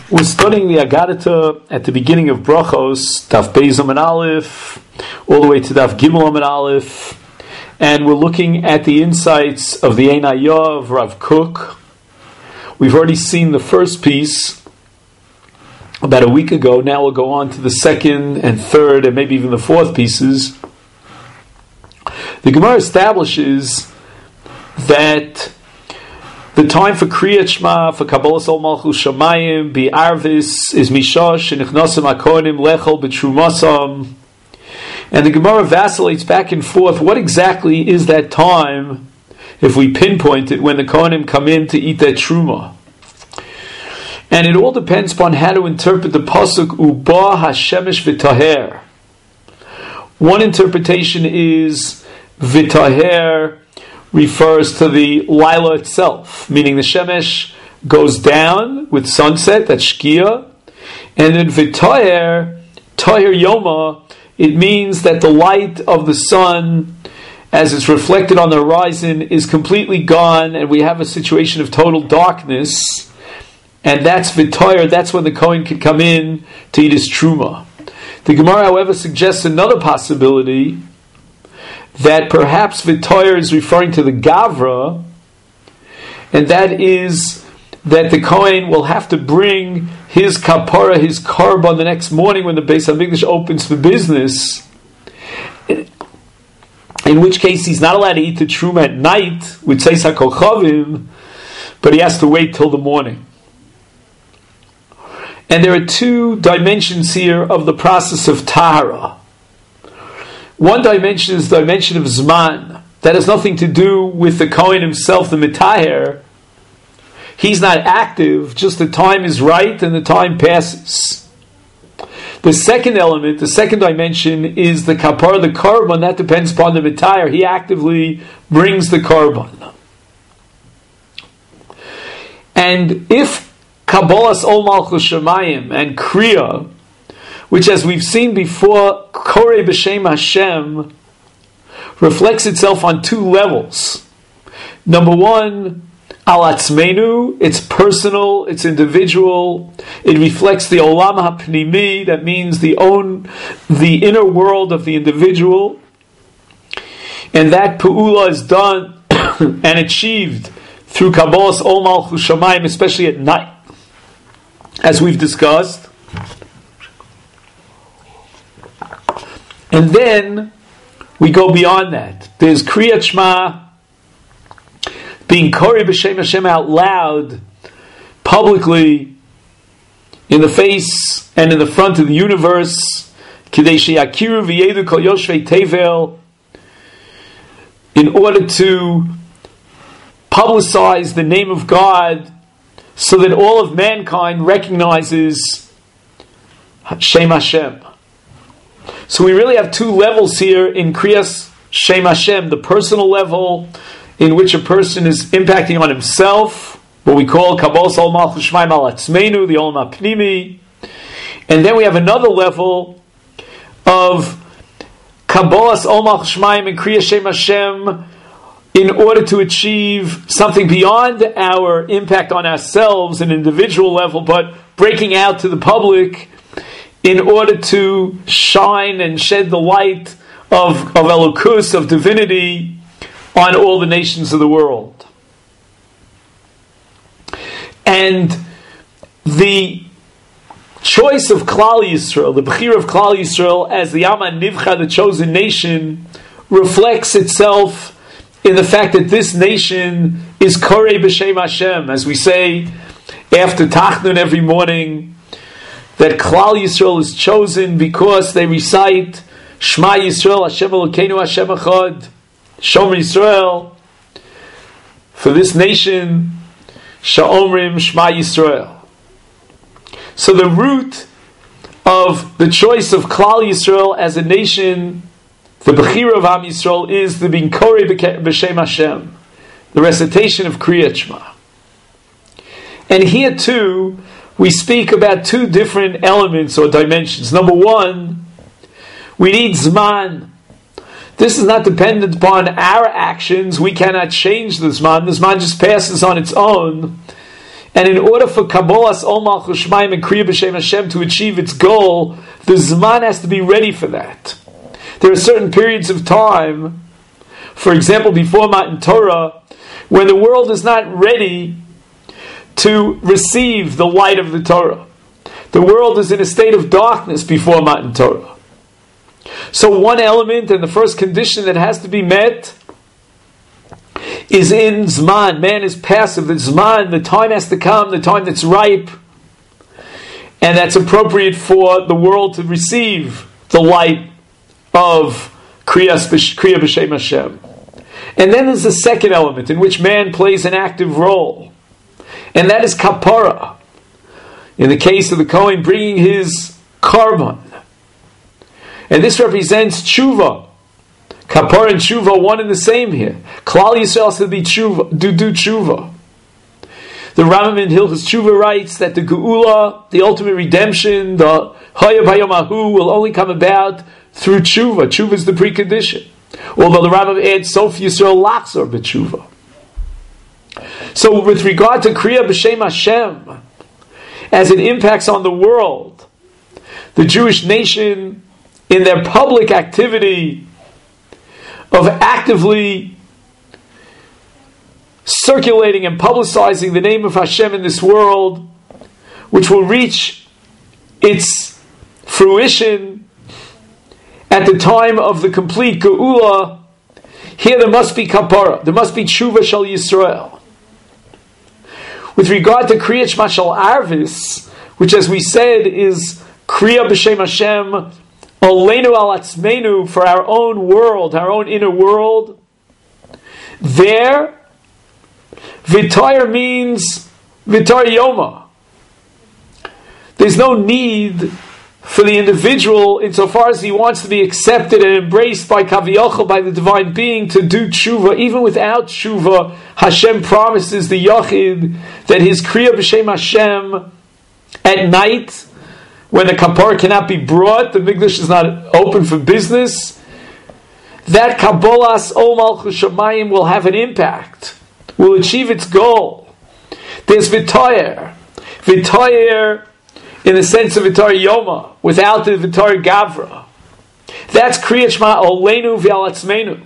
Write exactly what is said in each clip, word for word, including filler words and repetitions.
We're studying the Agadata at the beginning of Brachos, Daf Beis Amud Aleph, all the way to Daf Gimel Amud Aleph, and we're looking at the insights of the Ein Hayah of Rav Kook. We've already seen the first piece about a week ago. Now we'll go on to the second and third and maybe even the fourth pieces. The Gemara establishes that the time for Kriyat Shema, for Kabbalas Ol Malchus Shamayim, Bi Arvis, is Mishosh, and Ichnosam HaKohanim Lechol B'Trumasam. And the Gemara vacillates back and forth. What exactly is that time, if we pinpoint it, when the Kohanim come in to eat that Truma? And it all depends upon how to interpret the Pasuk, Uba HaShemesh V'Taher. One interpretation is V'Taher refers to the Lila itself, meaning the Shemesh goes down with sunset, that's Shkia, and then V'Taher, Taher Yoma, it means that the light of the sun, as it's reflected on the horizon, is completely gone, and we have a situation of total darkness, and that's V'Taher, that's when the Kohen can come in to eat his Truma. The Gemara, however, suggests another possibility, that perhaps V'Taher is referring to the Gavra, and that is that the Kohen will have to bring his kapara, his korban, the next morning when the Beis HaMikdash opens for business, in which case he's not allowed to eat the Truma at night with Tzeis HaKochavim, but he has to wait till the morning. And there are two dimensions here of the process of Tahara. One dimension is the dimension of Zman. That has nothing to do with the Kohen himself, the Mitaher. He's not active, just the time is right and the time passes. The second element, the second dimension, is the Kapar, the Korban. That depends upon the Mitaher. He actively brings the Korban. And if Kabbalas Ol Malchus Shamayim and Kriya, which, as we've seen before, Korei B'Shem Hashem, reflects itself on two levels. Number one, Al Atzmenu, it's personal, it's individual. It reflects the Olam HaPnimi, that means the own, the inner world of the individual. And that Pu'ula is done and achieved through Kabbalas Ol Malchus Shamayim, especially at night, as we've discussed. And then we go beyond that. There's Kriyat Shema, being Korei B'Shem Hashem out loud, publicly, in the face and in the front of the universe, Kidei Sheyakiru V'Yedu Kol Yoshvei Tevel, in order to publicize the name of God, so that all of mankind recognizes Shem Hashem. So we really have two levels here in Kriyas Shem Hashem, the personal level in which a person is impacting on himself, what we call Kabbalas Ol Malchus Shamayim Al Atzmenu, the Olam HaPnimi. And then we have another level of Kabbalas Ol Malchus Shamayim and Kriyas Shem Hashem in order to achieve something beyond our impact on ourselves, an individual level, but breaking out to the public in order to shine and shed the light of, of Elokus, of divinity, on all the nations of the world. And the choice of Klal Yisrael, the Bechira of Klal Yisrael as the Am HaNivcha, the chosen nation, reflects itself in the fact that this nation is Korei B'Shem Hashem, as we say after Tachnun every morning, that Klal Yisrael is chosen because they recite Shema Yisrael, Hashem Elokeinu, Hashem Echad, Shomer Yisrael. For this nation, Sha'omrim Shema Yisrael. So the root of the choice of Klal Yisrael as a nation, the Bechira of Am Yisrael, is the being Korei B'Shem Hashem, the recitation of Kriyat Shema. And here too, we speak about two different elements or dimensions. Number one, we need Zman. This is not dependent upon our actions. We cannot change the Zman. The Zman just passes on its own. And in order for Kabbalas Ol Malchus Shemaim and Kriya B'Shem Hashem to achieve its goal, the Zman has to be ready for that. There are certain periods of time, for example, before Matan Torah, when the world is not ready to receive the light of the Torah. The world is in a state of darkness before Matan Torah. So one element and the first condition that has to be met is in Zman. Man is passive. The Zman, the time has to come, the time that's ripe, and that's appropriate for the world to receive the light of Kriya B'Shem Hashem. And then there's the second element in which man plays an active role, and that is kapara. In the case of the Kohen bringing his korban, and this represents tshuva. Kapara and tshuva one and the same here. Klal Yisrael has to be tshuva, do do tshuva. The Rambam in Hilchos Tshuva writes that the geula, the ultimate redemption, the Hayab Hayom Ahu, will only come about through tshuva. Tshuva is the precondition. Although the Rambam adds Sof Yisrael Lachzor b'tshuva. So with regard to Kriya B'Shem Hashem, as it impacts on the world, the Jewish nation in their public activity of actively circulating and publicizing the name of Hashem in this world, which will reach its fruition at the time of the complete Geula, here there must be kapara, there must be tshuva shel Yisrael. With regard to Kriya Shema Shel Arvis, which as we said is Kriya B'Shem Hashem, Aleinu Al Atzmeinu, for our own world, our own inner world, there, V'tayr means V'tayr Yoma. There's no need for the individual, insofar as he wants to be accepted and embraced by Kaviyachal, by the divine being, to do tshuva. Even without tshuva, Hashem promises the Yachid that his Kriya B'Shem Hashem at night, when the kapara cannot be brought, the Mikdash is not open for business, that Kabbalas Ol Malchus Shamayim will have an impact, will achieve its goal. There's V'tayr. V'tayr in the sense of V'tayr Yoma, without the V'tayr Gavra. That's Kriya Shema Oleinu V'al Atzmeinu.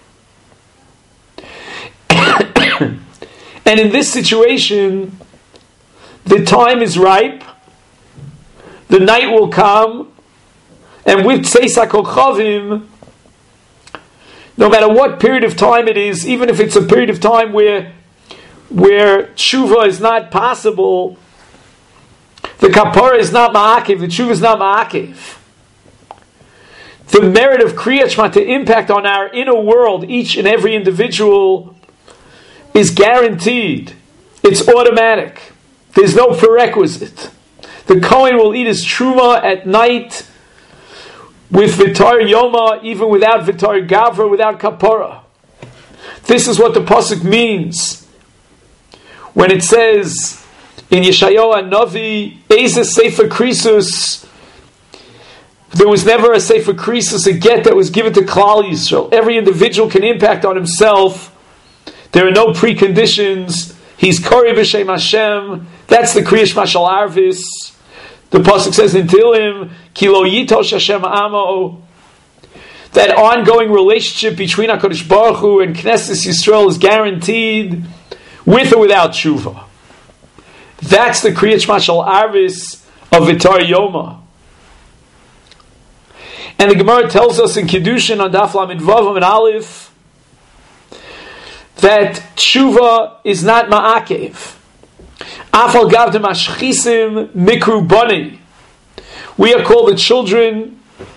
And in this situation, the time is ripe, the night will come, and with Tzeis HaKochavim, no matter what period of time it is, even if it's a period of time where where tshuva is not possible, the kapara is not ma'akev, the tshuva is not ma'akev. The merit of Kriya Shema to impact on our inner world, each and every individual, is guaranteed. It's automatic. There's no prerequisite. The Kohen will eat his truma at night with V'tayr Yoma, even without V'tayr Gavra, without kapara. This is what the pasuk means when it says in Yeshayahu Hanavi, Eizeh Sefer Krisus. There was never a Sefer Krisus, a get that was given to Klal Yisrael. Every individual can impact on himself. There are no preconditions. He's Kori B'Shem Hashem. That's the Kriya Shema Shel Arvis. The pasuk says in Tehillim, Ki lo yitosh Hashem amo. That ongoing relationship between HaKadosh Baruch Hu and Knesset Yisrael is guaranteed, with or without tshuva. That's the Kriya Shema Shel Arvis of V'tayr Yoma. And the Gemara tells us in Kiddushin on Daf Lamed Vav and Aleph that tshuva is not ma'akev. Afal gav de mashchisim mikru bani. We are called the children,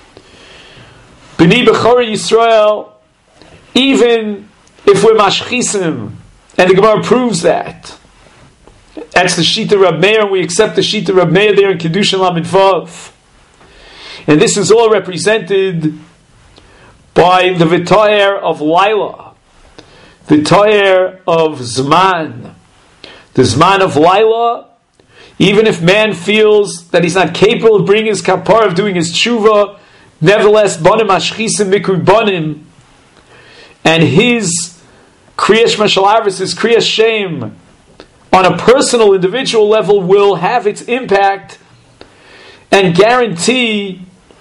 B'ni B'chori Yisrael, even if we're mashchisim. And the Gemara proves that. That's the Shita Rab Meir, and we accept the Shita Rab Meir there in Kiddushin Lamed Vav. And this is all represented by the V'tayr of Laila, V'tayr of Zman. The Zman of Laila, even if man feels that he's not capable of bringing his kapar, of doing his tshuva, nevertheless, Banim Ashchisim Mikru Banim, and his Kriya Shema Shel Arvis, his Kriya Shem, on a personal, individual level, will have its impact and guarantee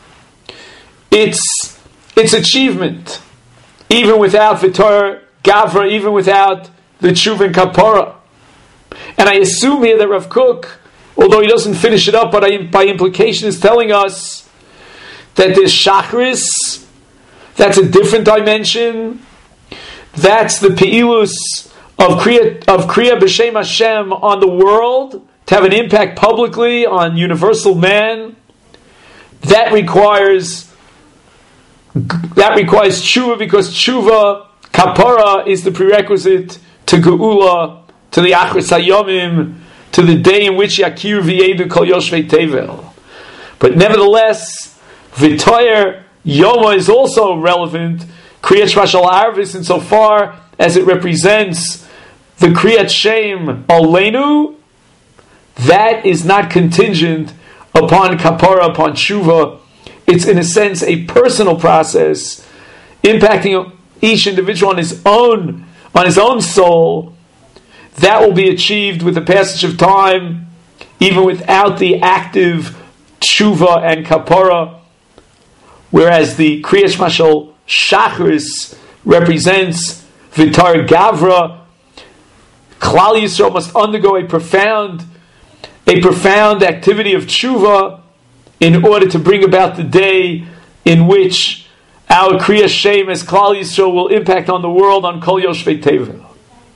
its its achievement, even without Vitor Gavra, even without the Tshuva and Kapara. And I assume here that Rav Kook, although he doesn't finish it up, but by implication is telling us that there's Shachris, that's a different dimension, that's the Peilus of Kriya, of Kriya B'Shem Hashem on the world, to have an impact publicly on universal man. That requires that requires tshuva, because tshuva, kapara, is the prerequisite to geula, to the achris hayomim, to the day in which yakir v'yedu kol yoshvei tevel. But nevertheless, v'toyer yoma is also relevant, kriyat shema shel arvis, insofar as it represents the kriyat shem aleinu. That is not contingent upon kapara, upon tshuva. It's in a sense a personal process, impacting each individual on his own, on his own soul. That will be achieved with the passage of time, even without the active tshuva and kapara. Whereas the Kriyas Mashal Shachris represents Vitar Gavra. Klal Yisrael must undergo a profound, a profound activity of tshuva in order to bring about the day in which our Kriya Shem as Klal Yisrael will impact on the world on Kol Yoshvei Tevel.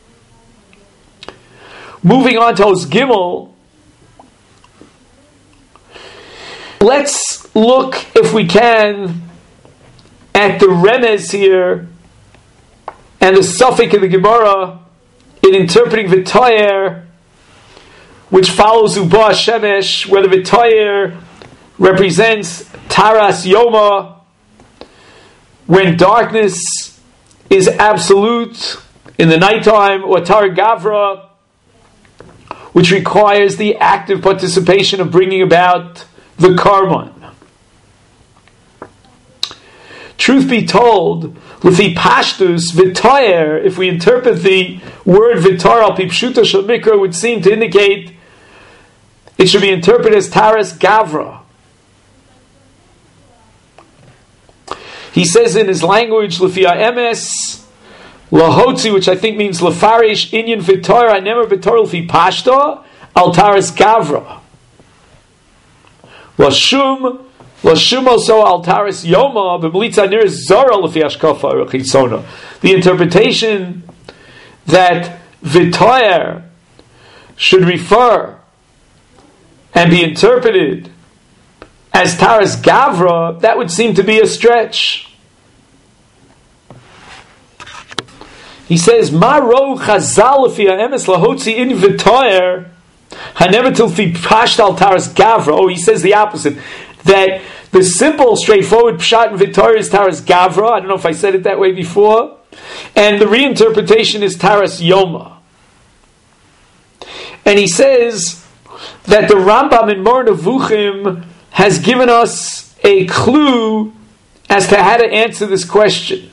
Moving on to Oz Gimel, let's look, if we can, at the remez here and the suffix in the Gemara in interpreting V'toyer, which follows Uba Shemesh, where the V'toyer represents Taras Yoma, when darkness is absolute in the nighttime, or Tar Gavra, which requires the active participation of bringing about the Karman. Truth be told, with the Pashtus, V'toyer, if we interpret the word V'tar al Pipshuta Shel Mikra, would seem to indicate it should be interpreted as Taras Gavra. He says in his language, Lefia Emes, Lahotzi, which I think means Lefarish, Inyan V'tar, I never V'tar Lefi Pashta, Al Taras Gavra. Lashum, Lashum also Al Taras Yoma, B'melitza Nir Zara Lefi Ashkafa Rechitzona. The interpretation that V'tar should refer and be interpreted as Taras Gavra, that would seem to be a stretch. He says, Ma ro chazal lefi ha'emes lahotzi in v'toyer hanever tilfi pashta al Taras Gavra. Oh, he says the opposite. That the simple, straightforward pshat in v'toyer is Taras Gavra. I don't know if I said it that way before. And the reinterpretation is Taras Yoma. And he says that the Rambam in Moreh Nevuchim has given us a clue as to how to answer this question.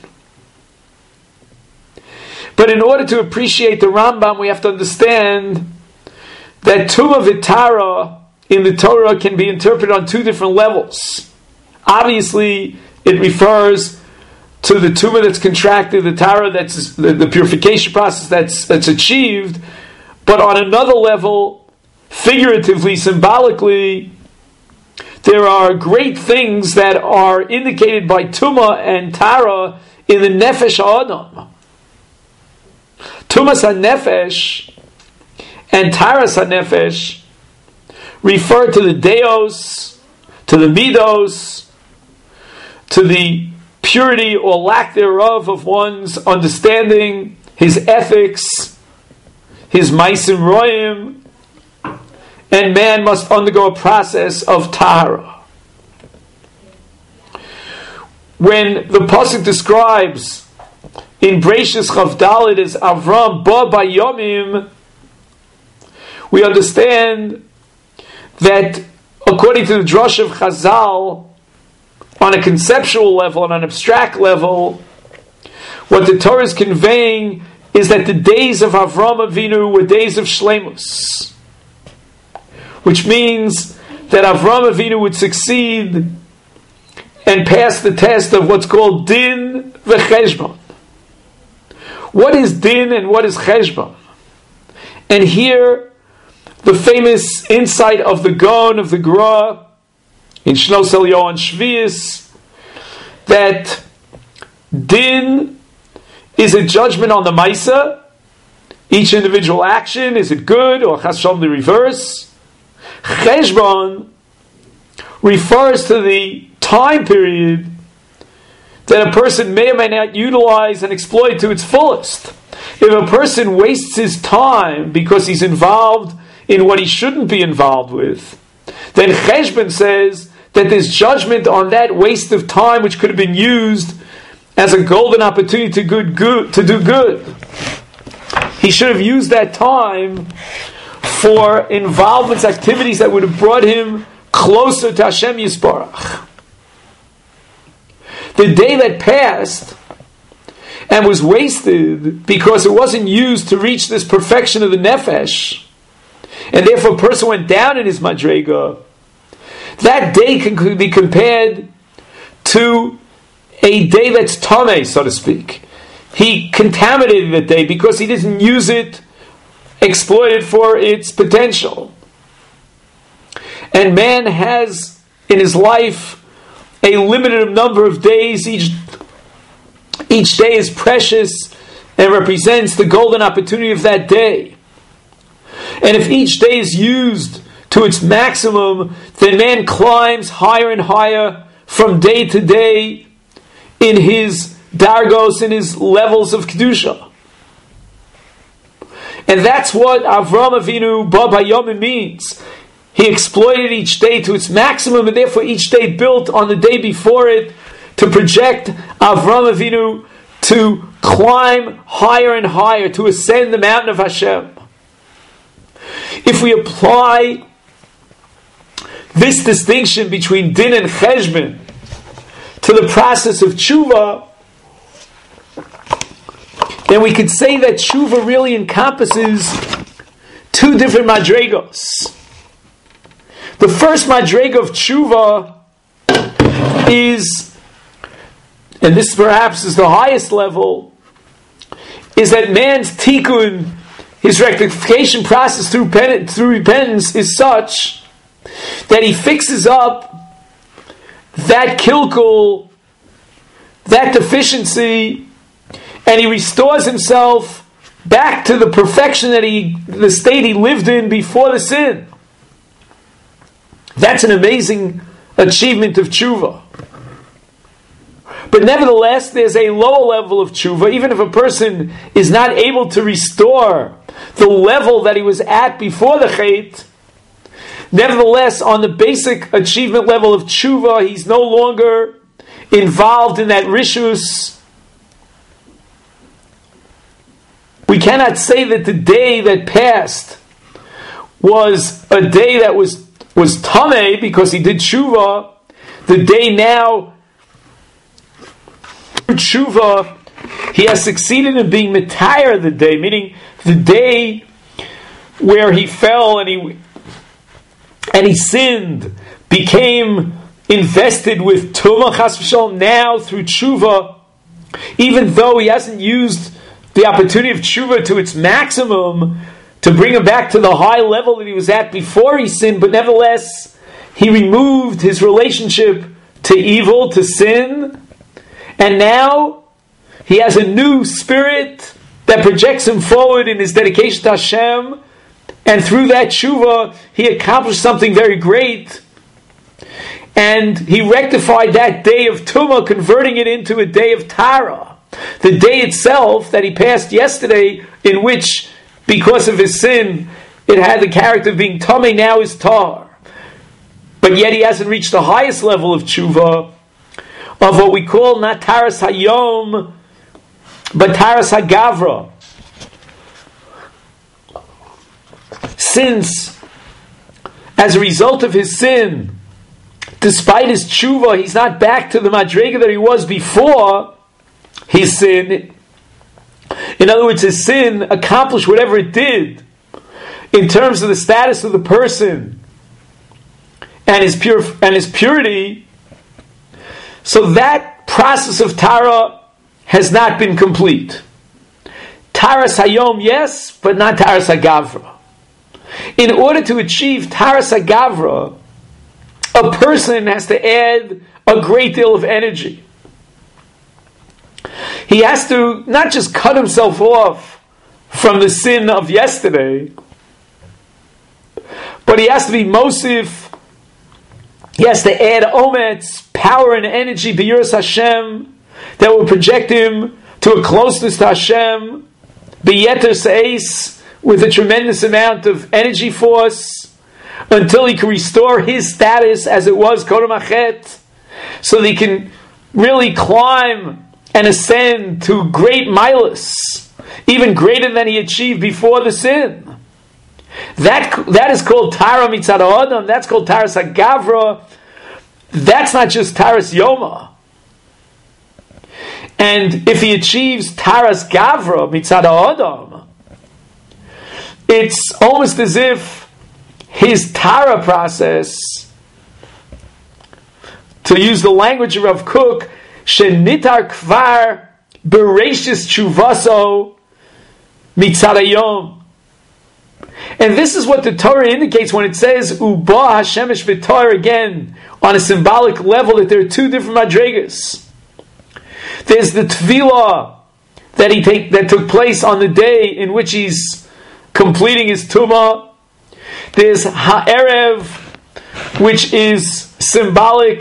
But in order to appreciate the Rambam, we have to understand that Tumah V'Tara in the Torah can be interpreted on two different levels. Obviously, it refers to the Tumah that's contracted, the Tara that's the, the purification process that's that's achieved. But on another level, figuratively, symbolically, there are great things that are indicated by Tumah and Tara in the Nefesh HaAdam. Tumas HaNefesh and Taras HaNefesh refer to the Deos, to the Midos, to the purity or lack thereof of one's understanding, his ethics, his Maisim Royim, and man must undergo a process of Tahara. When the Pasuk describes in Breishis Chav Dalet as Avram Ba Bayomim, we understand that according to the Drush of Chazal, on a conceptual level and on an abstract level, what the Torah is conveying is that the days of Avram Avinu were days of Shleimus, which means that Avram Avinu would succeed and pass the test of what's called Din v'Cheshbon. What is Din and what is Cheshbon? And here, the famous insight of the Gaon of the Gra in Shnos Eliyahu and Shvius, that Din is a judgment on the Maisa, each individual action, is it good or Chas Shalom the reverse? Cheshbon refers to the time period that a person may or may not utilize and exploit to its fullest. If a person wastes his time because he's involved in what he shouldn't be involved with, then Cheshbon says that there's judgment on that waste of time which could have been used as a golden opportunity to, good, good, to do good. He should have used that time for involvements, activities that would have brought him closer to Hashem Yisbarach. The day that passed and was wasted because it wasn't used to reach this perfection of the nefesh, and therefore a person went down in his madrega, that day can be compared to a day that's tameh, so to speak. He contaminated the day because he didn't use it, exploit it for its potential. And man has in his life a limited number of days. Each, each day is precious and represents the golden opportunity of that day. And if each day is used to its maximum, then man climbs higher and higher from day to day in his dargos, in his levels of Kedusha. And that's what Avram Avinu Ba Bayomim means. He exploited each day to its maximum, and therefore each day built on the day before it to project Avram Avinu to climb higher and higher, to ascend the mountain of Hashem. If we apply this distinction between Din and Cheshbon to the process of tshuva, then we could say that tshuva really encompasses two different madregos. The first madrega of tshuva is, and this perhaps is the highest level, is that man's tikkun, his rectification process through, pen, through repentance, is such that he fixes up that kilkul, that deficiency, and he restores himself back to the perfection that he, the state he lived in before the sin. That's an amazing achievement of tshuva. But nevertheless, there's a lower level of tshuva. Even if a person is not able to restore the level that he was at before the chait, nevertheless, on the basic achievement level of tshuva, he's no longer involved in that rishus. We cannot say that the day that passed was a day that was was tameh because he did tshuva. The day now, through tshuva, he has succeeded in being mitayar the day, meaning the day where he fell and he and he sinned, became invested with tumah chas v'shalom. Now through tshuva, even though he hasn't used the opportunity of tshuva to its maximum to bring him back to the high level that he was at before he sinned, but nevertheless, he removed his relationship to evil, to sin, and now he has a new spirit that projects him forward in his dedication to Hashem, and through that tshuva, he accomplished something very great, and he rectified that day of tumah, converting it into a day of tara. The day itself that he passed yesterday, in which, because of his sin, it had the character of being tameh, now is tar. But yet he hasn't reached the highest level of tshuva, of what we call not taras hayom, but taras hagavra. Since, as a result of his sin, despite his tshuva, he's not back to the madrega that he was before his sin, In other words, his sin accomplished whatever it did in terms of the status of the person and his pure and his purity. So that process of Tara has not been complete. Taras Hayom, yes, but not Taras Hagavra. In order to achieve Taras Hagavra, a person has to add a great deal of energy. He has to not just cut himself off from the sin of yesterday, but he has to be Mosif. He has to add Ometz, power and energy, B'yiras Hashem, that will project him to a closeness to Hashem, B'yeter Seis, with a tremendous amount of energy force, until he can restore his status as it was Kodem Achet, so that he can really climb and ascend to great milas, even greater than he achieved before the sin. That, that is called Tara Mitzad Ha'adam, that's called Taras Hagavra. That's not just Taras Yoma. And if he achieves Taras Gavra Mitzad Ha'adam, it's almost as if his Tara process, to use the language of Rav Kook, Shenitar Kvar Bereshis Chuvaso Mitzad Hayom. And this is what the Torah indicates when it says Uba Hashemesh V'Torah, again, on a symbolic level, that there are two different madrigas. There's the Tvilah that he take, that took place on the day in which he's completing his Tumah. There's Ha'erev, which is symbolic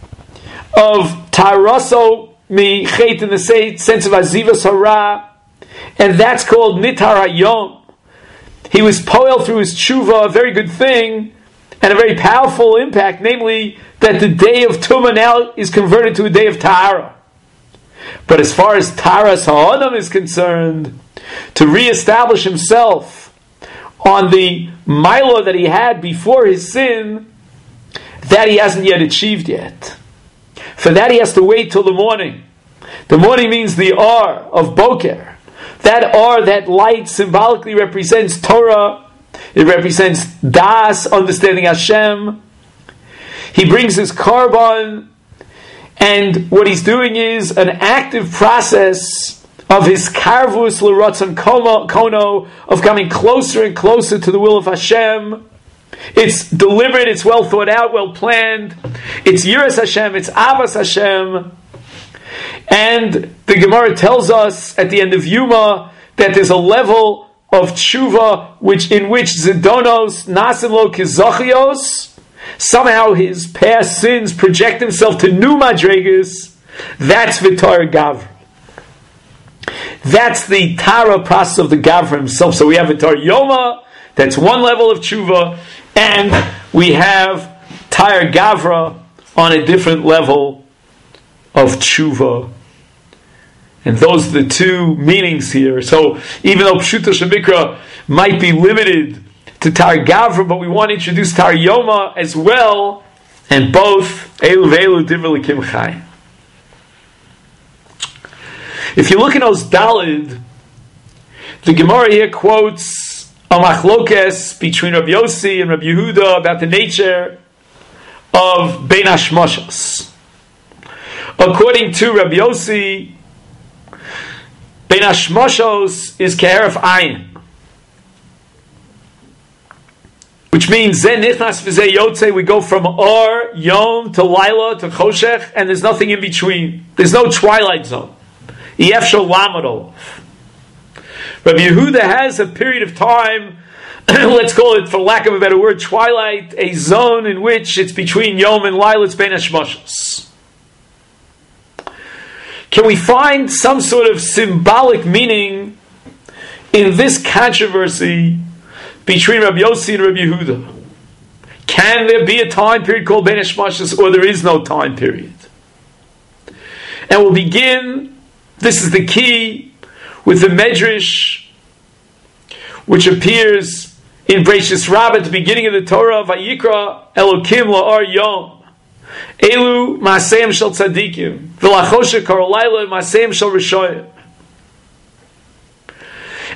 of Taraso Mi Chet, in the sense of Azivas Hara, and that's called Nitar Hayom. He was poel through his tshuva, a very good thing, and a very powerful impact, namely that the day of Tumah now is converted to a day of Tahara. But as far as Taras Ha'adam is concerned, to reestablish himself on the Milo that he had before his sin, that he hasn't yet achieved yet. For that he has to wait till the morning. The morning means the Ar of Boker. That Ar, that light, symbolically represents Torah. It represents Das, understanding Hashem. He brings his Karban, and what he's doing is an active process of his Karvus L'Ratzon Kono, of coming closer and closer to the will of Hashem. It's deliberate, it's well thought out, well planned. It's Yiras Hashem, it's Avas Hashem. And the Gemara tells us at the end of Yuma that there's a level of tshuva which in which Zidonos Nasim Lo Kizachios, somehow his past sins project himself to new madregas. That's Vitar Gavra. That's the Tara process of the Gavra himself. So we have Vitar Yoma, that's one level of tshuva, and we have Tar Gavra on a different level of tshuva. And those are the two meanings here. So even though Pshuta Shemikra might be limited to Tar Gavra, but we want to introduce Tar Yoma as well, and both Elu Ve'elu Divrei L'Kim Chai. If you look in Oz Dalid, the Gemara here quotes a machlokes between Rabbi Yossi and Rabbi Yehuda about the nature of Bein Hashmashos. According to Rabbi Yossi, Bein Hashmashos is Ke'eref Ayin, which means Zen Nichnas V'Zeh Yotze, we go from Or, Yom, to Laila, to Choshech, and there's nothing in between. There's no twilight zone. Yef Shel Lamadol. Rabbi Yehuda has a period of time, let's call it, for lack of a better word, twilight, a zone in which it's between Yom and Laila, it's Bein Hashmashos. Can we find some sort of symbolic meaning in this controversy between Rabbi Yossi and Rabbi Yehuda? Can there be a time period called Bein Hashmashos, or there is no time period? And we'll begin, this is the key, with the Medrash, which appears in Bereishis Rabbah at the beginning of the Torah, Vayikra Elokim La'ar Yom. Elu Maaseim Shel Tzadikim, V'Lachoshe Karalayla Maaseim Shel Rishoyim.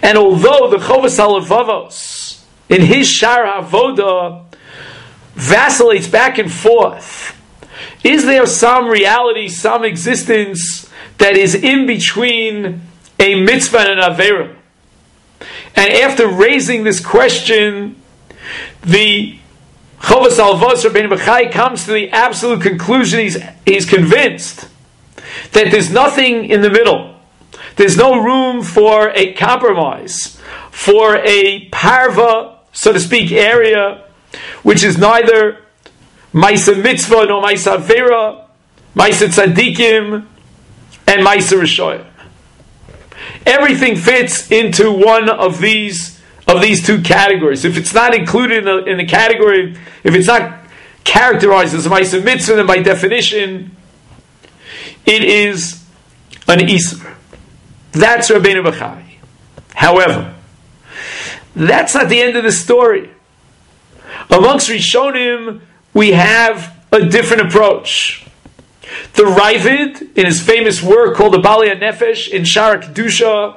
And although the Chovos HaLevavos in his Shar HaAvoda vacillates back and forth, is there some reality, some existence that is in between a mitzvah and an avera? And after raising this question, the Chovos HaLevavos Rabbeinu Bachai comes to the absolute conclusion, he's, he's convinced that there's nothing in the middle. There's no room for a compromise, for a parva, so to speak, area, which is neither Maisa Mitzvah nor Maisa Avera, Maisa Tzadikim, and Maisa Rishoyim. Everything fits into one of these of these two categories. If it's not included in the, in the category, if it's not characterized as a Maisa Mitzvah, then by definition, it is an Isur. That's Rabbeinu Bachai. However, that's not the end of the story. Amongst Rishonim, we have a different approach. The Ravid, in his famous work called the Balei HaNefesh in Shar Kedusha,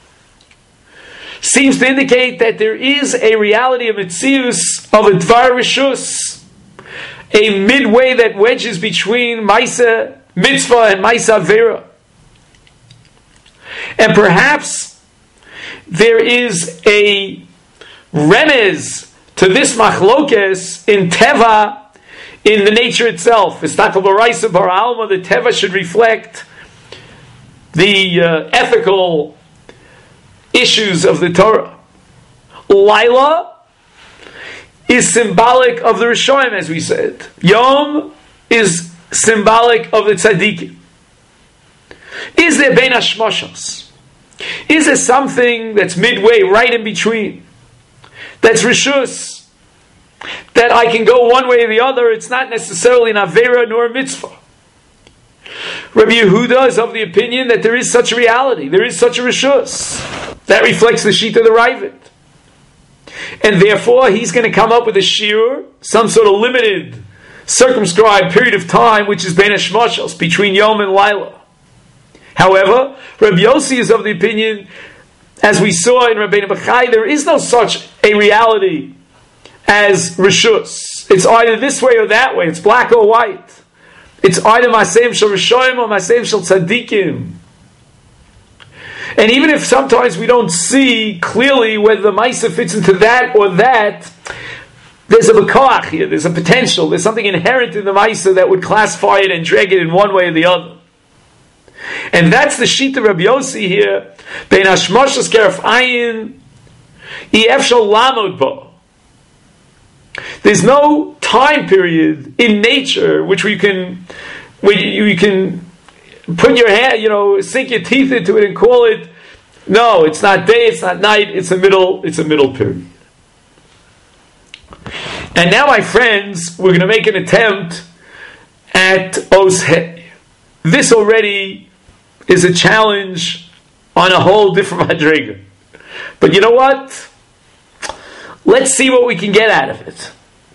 seems to indicate that there is a reality of Metzius, of a Dvar Rishus, a midway that wedges between Maisa Mitzvah and Maisa Avera. And perhaps there is a remez to this machlokes in Teva, in the nature itself. Istakel Baraisa Bar Alma, the Teva should reflect the uh, ethical issues of the Torah. Laila is symbolic of the Rishonim, as we said. Yom is symbolic of the Tzadikim. Is there Bein Hashmoshos? Is there something that's midway, right in between? That's Rishus? That I can go one way or the other. It's not necessarily an Avera nor a Mitzvah. Rabbi Yehuda is of the opinion that there is such a reality. There is such a Rishus. That reflects the sheet of the Ravid. And therefore, he's going to come up with a shiur, some sort of limited, circumscribed period of time, which is Bein Hashmoshos, between Yom and Laila. However, Rabbi Yossi is of the opinion, as we saw in Rabbeinu Bachai, there is no such a reality as Rishus. It's either this way or that way. It's black or white. It's either Maseim Shel Rishonim or Maseim Shel Tzadikim. And even if sometimes we don't see clearly whether the Maisa fits into that or that, there's a Bekoach here, there's a potential, there's something inherent in the Maisa that would classify it and drag it in one way or the other. And that's the sheet of Rabbi Yossi here. Bein Hashmoshos Keref Ayin Ef Shel Lamod Bo. There's no time period in nature which we can, where you, you can put your hand, you know, sink your teeth into it and call it. No, it's not day, it's not night, it's a middle, it's a middle period. And now, my friends, we're going to make an attempt at Ozhe. This already is a challenge on a whole different madriga. But you know what? Let's see what we can get out of it.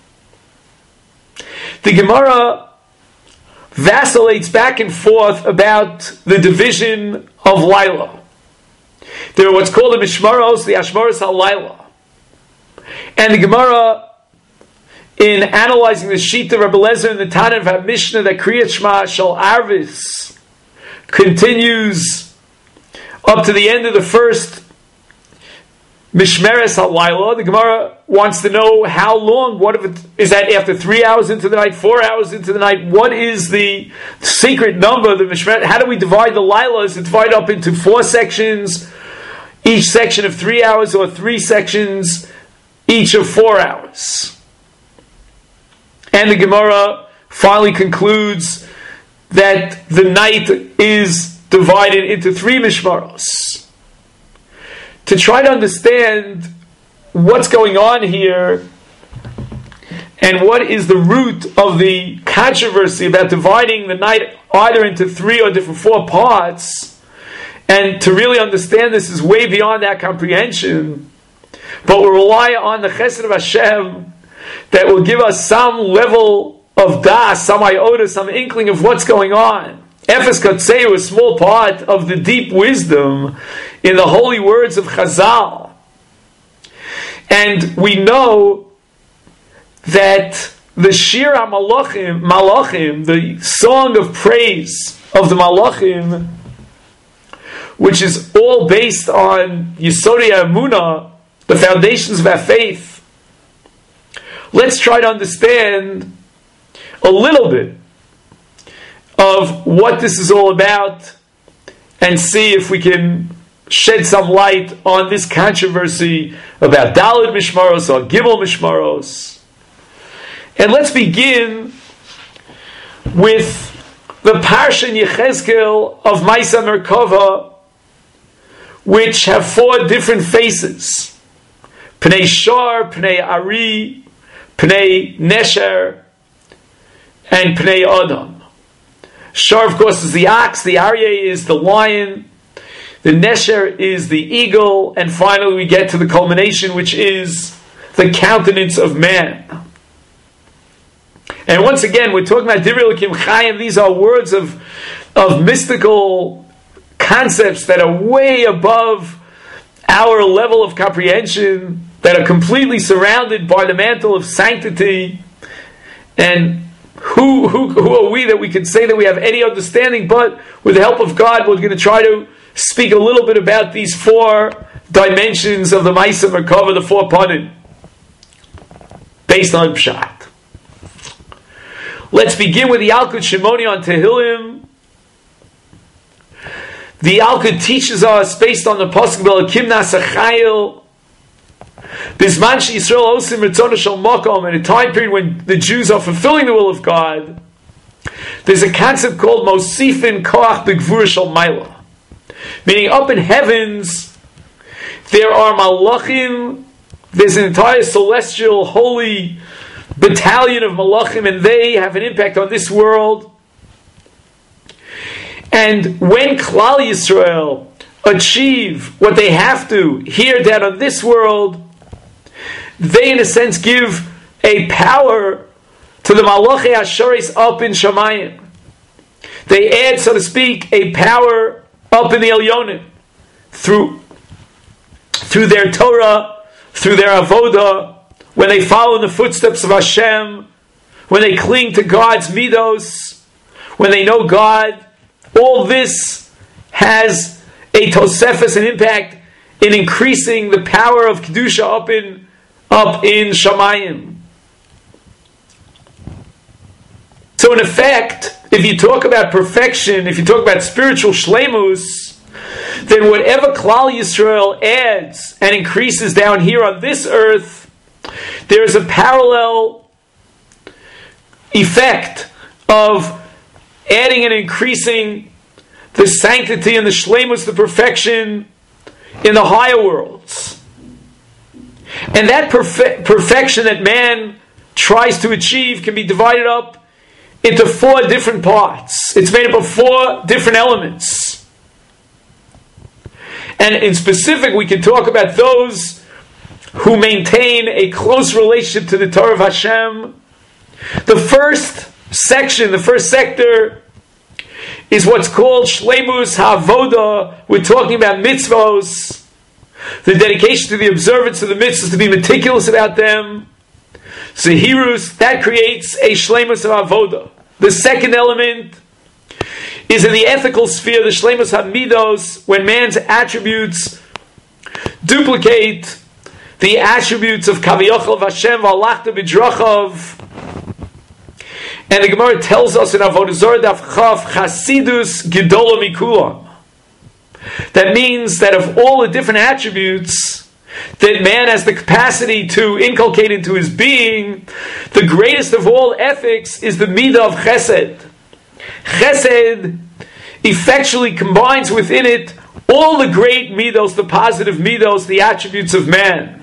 The Gemara vacillates back and forth about the division of Laila. There are what's called the Mishmaros, the Ashmaros HaLaila. And the Gemara, in analyzing the sheet of Rabbi Lezer and the Tana of HaMishnah, that Kriyat Shema Shal Arvis continues up to the end of the first Mishmeres HaLaila. The Gemara wants to know how long. What if it, is that after three hours into the night, four hours into the night? What is the secret number of the Mishmeres? How do we divide the Laila? Is it divided up into four sections, each section of three hours, or three sections, each of four hours? And the Gemara finally concludes that the night is divided into three Mishmaros. To try to understand what's going on here and what is the root of the controversy about dividing the night either into three or different four parts, and to really understand this is way beyond our comprehension, but we'll rely on the Chesed of Hashem that will give us some level of das, some iota, some inkling of what's going on. Efes Katseu, a small part of the deep wisdom, in the holy words of Chazal. And we know that the Shir HaMalachim, Malachim, the song of praise of the Malachim, which is all based on Yesodei Emunah, the foundations of our faith, let's try to understand a little bit of what this is all about and see if we can shed some light on this controversy about Daled Mishmaros or Gimel Mishmaros. And let's begin with the Parsha in Yechezkel of Maisa Merkava, which have four different faces: Pnei Shor, Pnei Ari, Pnei Nesher, and Pnei Adam. Shor, of course, is the ox, the Aryeh is the lion, the Nesher is the eagle, and finally we get to the culmination, which is the countenance of man. And once again, we're talking about Divrei Elokim Chayim. These are words of, of mystical concepts that are way above our level of comprehension, that are completely surrounded by the mantle of sanctity. And who, who, who are we that we can say that we have any understanding? But with the help of God, we're going to try to speak a little bit about these four dimensions of the Maisa Merkava, the four panim, based on Pshat. Let's begin with the Yalkut Shimoni on Tehillim. The Yalkut teaches us, based on the pasuk B'Elokim Na'aseh Chayil, Bizman sheYisrael osim Ritzona shel Makom, in a time period when the Jews are fulfilling the will of God, there's a concept called Mosifin Koach B'Gvura shel Maila, meaning up in heavens there are Malachim. There's an entire celestial holy battalion of Malachim, and they have an impact on this world. And when Klal Yisrael achieve what they have to here down on this world, they in a sense give a power to the Malachei Asharis up in Shamayim. They add, so to speak, a power up in the Elyonim through, through their Torah, through their Avodah, when they follow in the footsteps of Hashem, when they cling to God's midos, when they know God. All this has a tosefes, an impact in increasing the power of Kedusha up in up in Shamayim. So in effect, if you talk about perfection, if you talk about spiritual shleimus, then whatever Klal Yisrael adds and increases down here on this earth, there is a parallel effect of adding and increasing the sanctity and the shleimus, the perfection in the higher worlds. And that perfe- perfection that man tries to achieve can be divided up into four different parts. It's made up of four different elements. And in specific, we can talk about those who maintain a close relationship to the Torah of Hashem. The first section, the first sector, is what's called Shleimus HaAvodah. We're talking about mitzvos, the dedication to the observance of the mitzvahs, to be meticulous about them. Zehirus, that creates a Shleimus of Avodah. The second element is in the ethical sphere, the Shleimus HaMidos, when man's attributes duplicate the attributes of Kaviyachal Vashem V'alachta B'drachav. And the Gemara tells us in Avodah Zarah Daf Chaf, Chasidus Gedola Mikulam. That means that of all the different attributes that man has the capacity to inculcate into his being, the greatest of all ethics is the Midah of Chesed. Chesed effectually combines within it all the great midos, the positive midos, the attributes of man.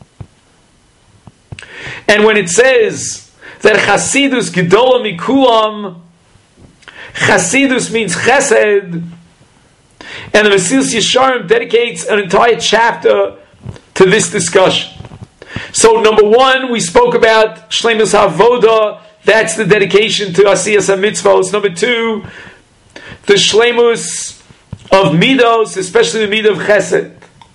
And when it says that Chasidus Gedola Mikulam, Chasidus means Chesed, and the Mesilas Yesharim dedicates an entire chapter to this discussion. So number one, we spoke about Shleimus HaAvodah. That's the dedication to Asiyas HaMitzvos. Number two, the Shleimus of midos, especially the midah of chesed.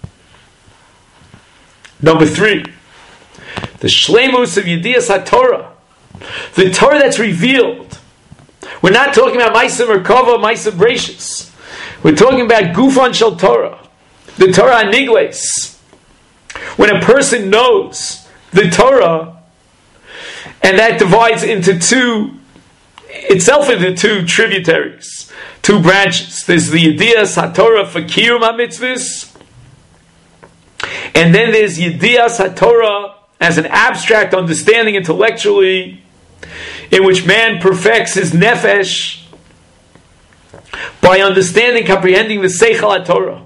Number three, the shleimus of Yedias HaTorah, the Torah that's revealed. We're not talking about Maisa Merkava, Maisa Brachus. We're talking about Gufan Shel Torah, the Torah Nigles. When a person knows the Torah, and that divides into two, itself into two tributaries, two branches. There's the Yedias HaTorah for Kiyum HaMitzvahs, and then there's Yedias HaTorah as an abstract understanding intellectually, in which man perfects his nefesh by understanding, comprehending the Seichel HaTorah.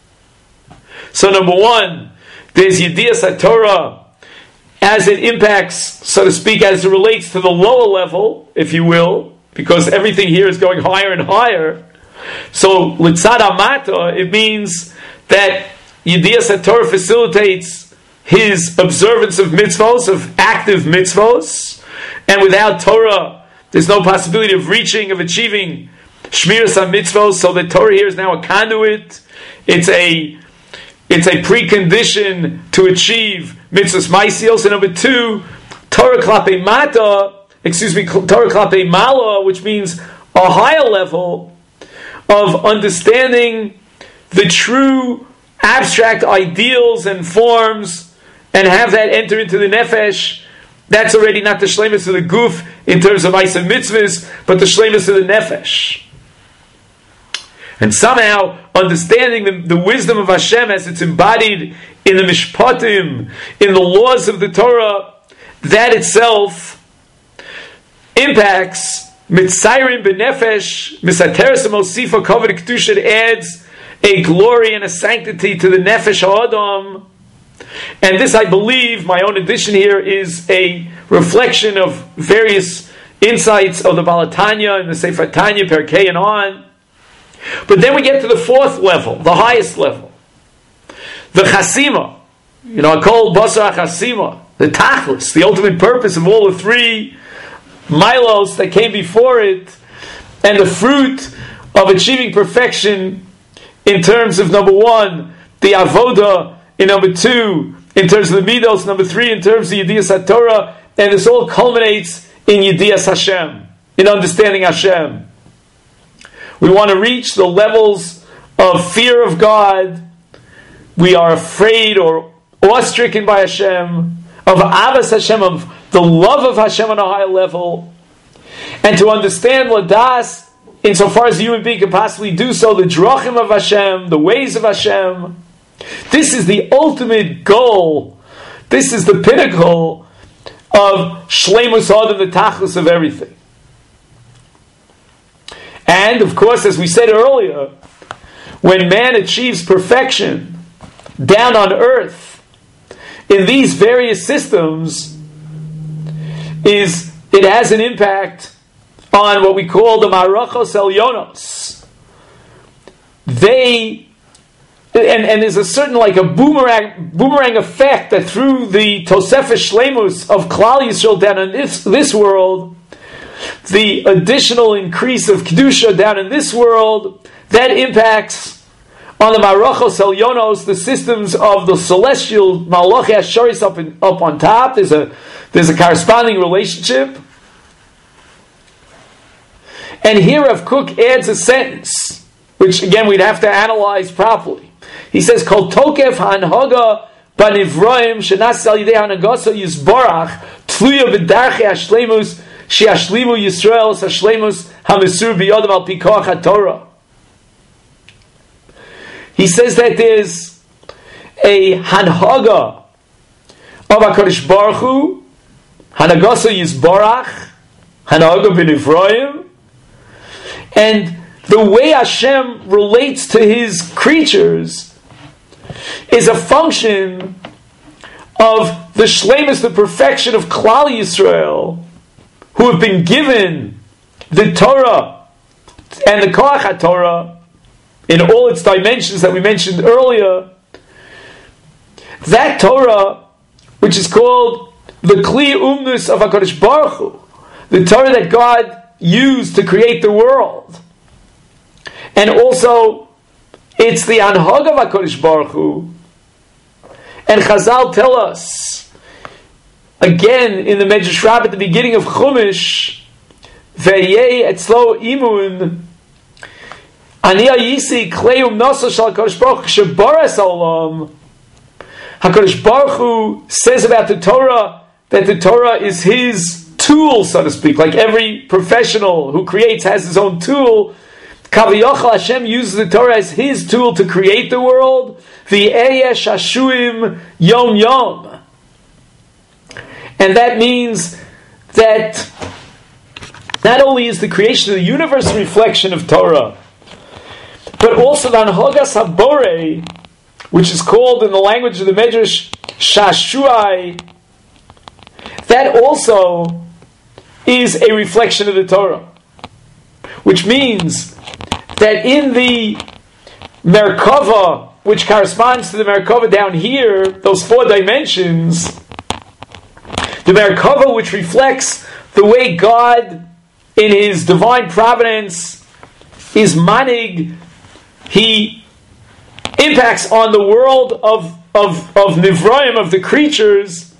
So number one, there's Yedias HaTorah as it impacts, so to speak, as it relates to the lower level, if you will, because everything here is going higher and higher. So Litzad Amata, it means that Yedias HaTorah facilitates his observance of mitzvos, of active mitzvos, and without Torah, there's no possibility of reaching, of achieving Shmiras HaMitzvos. So the Torah here is now a conduit. It's a it's a precondition to achieve mitzvos maisios. And number two, Torah Klape Mata, excuse me, Torah Klape Mala, which means a higher level of understanding the true abstract ideals and forms, and have that enter into the nefesh. That's already not the shleimus of the guf in terms of Isa mitzvahs, but the shleimus of the nefesh. And somehow, understanding the, the wisdom of Hashem as it's embodied in the mishpatim, in the laws of the Torah, that itself impacts mitzayrim b'nefesh, misateres mosifa kavod kedusha. It adds a glory and a sanctity to the nefesh ha'adam. And this, I believe, my own addition here, is a reflection of various insights of the Baal HaTanya and the Sefer Tanya, Perkei, and on. But then we get to the fourth level, the highest level, the Chasima. You know, I call Basar Chasima, the Tachlis, the ultimate purpose of all the three milos that came before it, and the fruit of achieving perfection in terms of, number one, the Avodah, in number two, in terms of the Midos, number three, in terms of Yedias HaTorah, and this all culminates in Yedias Hashem, in understanding Hashem. We want to reach the levels of fear of God. We are afraid or awe-stricken by Hashem, of Avas Hashem, of the love of Hashem on a high level, and to understand Ladas, insofar as a human being can possibly do so, the Drachim of Hashem, the ways of Hashem. This is the ultimate goal. This is the pinnacle of Shleimus Adam, the Tachlis of everything. And, of course, as we said earlier, when man achieves perfection down on earth, in these various systems, is it has an impact on what we call the Marachos Elyonos. They And, and there's a certain, like a boomerang boomerang effect, that through the Tosefes Shleimus of Klal Yisrael down in this, this world, the additional increase of Kedusha down in this world, that impacts on the Marachos Elyonos, the systems of the celestial Malachi Asharis up, in, up on top. There's a, there's a corresponding relationship. And here Rav Kook adds a sentence, which again we'd have to analyze properly. He says, "Kol tokef hanhaga banivroim shenas al yidei hanagasa yisbarach tluya v'darchei hashleimus she'ashlimu Yisrael hashleimus hamesur biyodam al pikoach haTorah." He says that there's a hanhaga of HaKadosh Baruch Hu, hanagasa yisbarach, hanhaga banivroim, and the way Hashem relates to His creatures is a function of the shleimus, the perfection of Klal Yisrael, who have been given the Torah and the Koach HaTorah in all its dimensions that we mentioned earlier. That Torah, which is called the Kli Umnus of HaKadosh Baruch Hu, the Torah that God used to create the world, and also It's the Anhag of HaKadosh Baruch Hu. And Chazal tell us, again in the Medrash Rabbah at the beginning of Chumash, Ve'yeh etzlo imun, Ani ayisi kleum nosa shal HaKadosh Baruch Hu shebaras haolam. HaKadosh Baruch Hu says about the Torah that the Torah is his tool, so to speak. Like every professional who creates has his own tool. Kaviyachal Hashem uses the Torah as his tool to create the world. V'eyesh hashuim yom yom. And that means that not only is the creation of the universe a reflection of Torah, but also the Anhogas HaBorei, which is called in the language of the Medrash Shashuai, that also is a reflection of the Torah. Which means that in the Merkava, which corresponds to the Merkava down here, those four dimensions, the Merkava which reflects the way God, in His divine providence, is manig, He impacts on the world of, of, of Nivraim, of the creatures,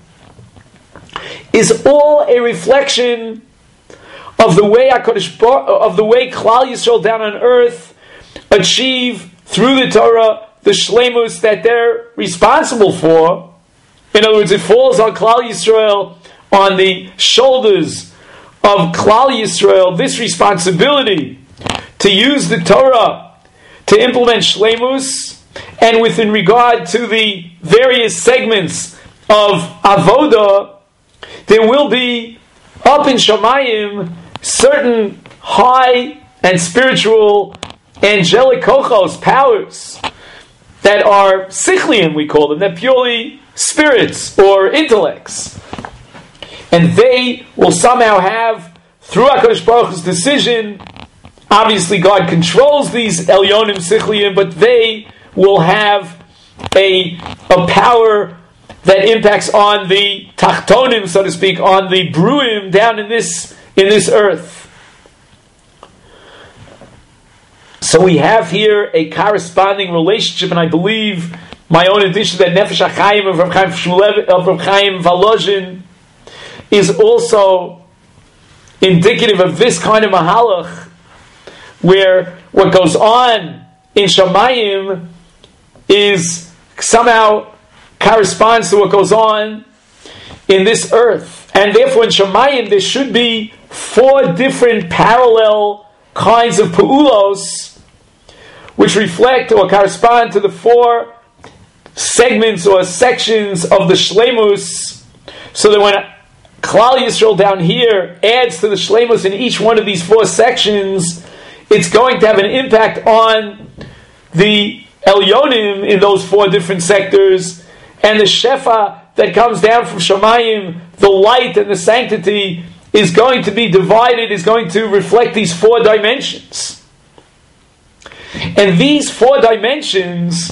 is all a reflection of the way HaKadosh Baruch, of the way Klal Yisrael down on earth achieve through the Torah the shleimus that they're responsible for. In other words, it falls on Klal Yisrael, on the shoulders of Klal Yisrael, this responsibility to use the Torah to implement shleimus, and within regard to the various segments of avoda, there will be up in Shamayim certain high and spiritual angelic kochos, powers, that are sichliim, we call them, they're purely spirits or intellects. And they will somehow have, through HaKadosh Baruch Hu's decision, obviously God controls these elyonim sichliim, but they will have a, a power that impacts on the tachtonim, so to speak, on the bruim down in this in this earth. So we have here a corresponding relationship, and I believe my own addition that Nefesh HaChaim of Rav Chaim Shmulev, of Rav Chaim Volozhin is also indicative of this kind of mahalach, where what goes on in Shamayim is somehow corresponds to what goes on in this earth. And therefore in Shamayim there should be four different parallel kinds of pa'ulos which reflect or correspond to the four segments or sections of the shleimus, so that when Klal Yisrael down here adds to the shleimus in each one of these four sections, it's going to have an impact on the elyonim in those four different sectors, and the shefa that comes down from Shamayim, the light and the sanctity, is going to be divided, is going to reflect these four dimensions. And these four dimensions